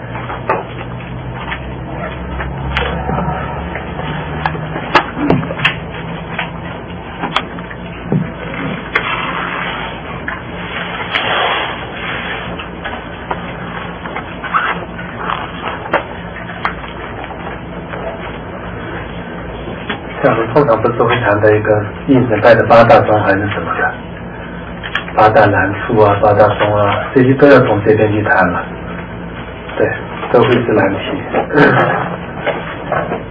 像我们通常不是会谈到一个应神派的八大宗还是什么的？八大难处啊，八大宗啊，这些都要从这边去谈了，对，都会是难题。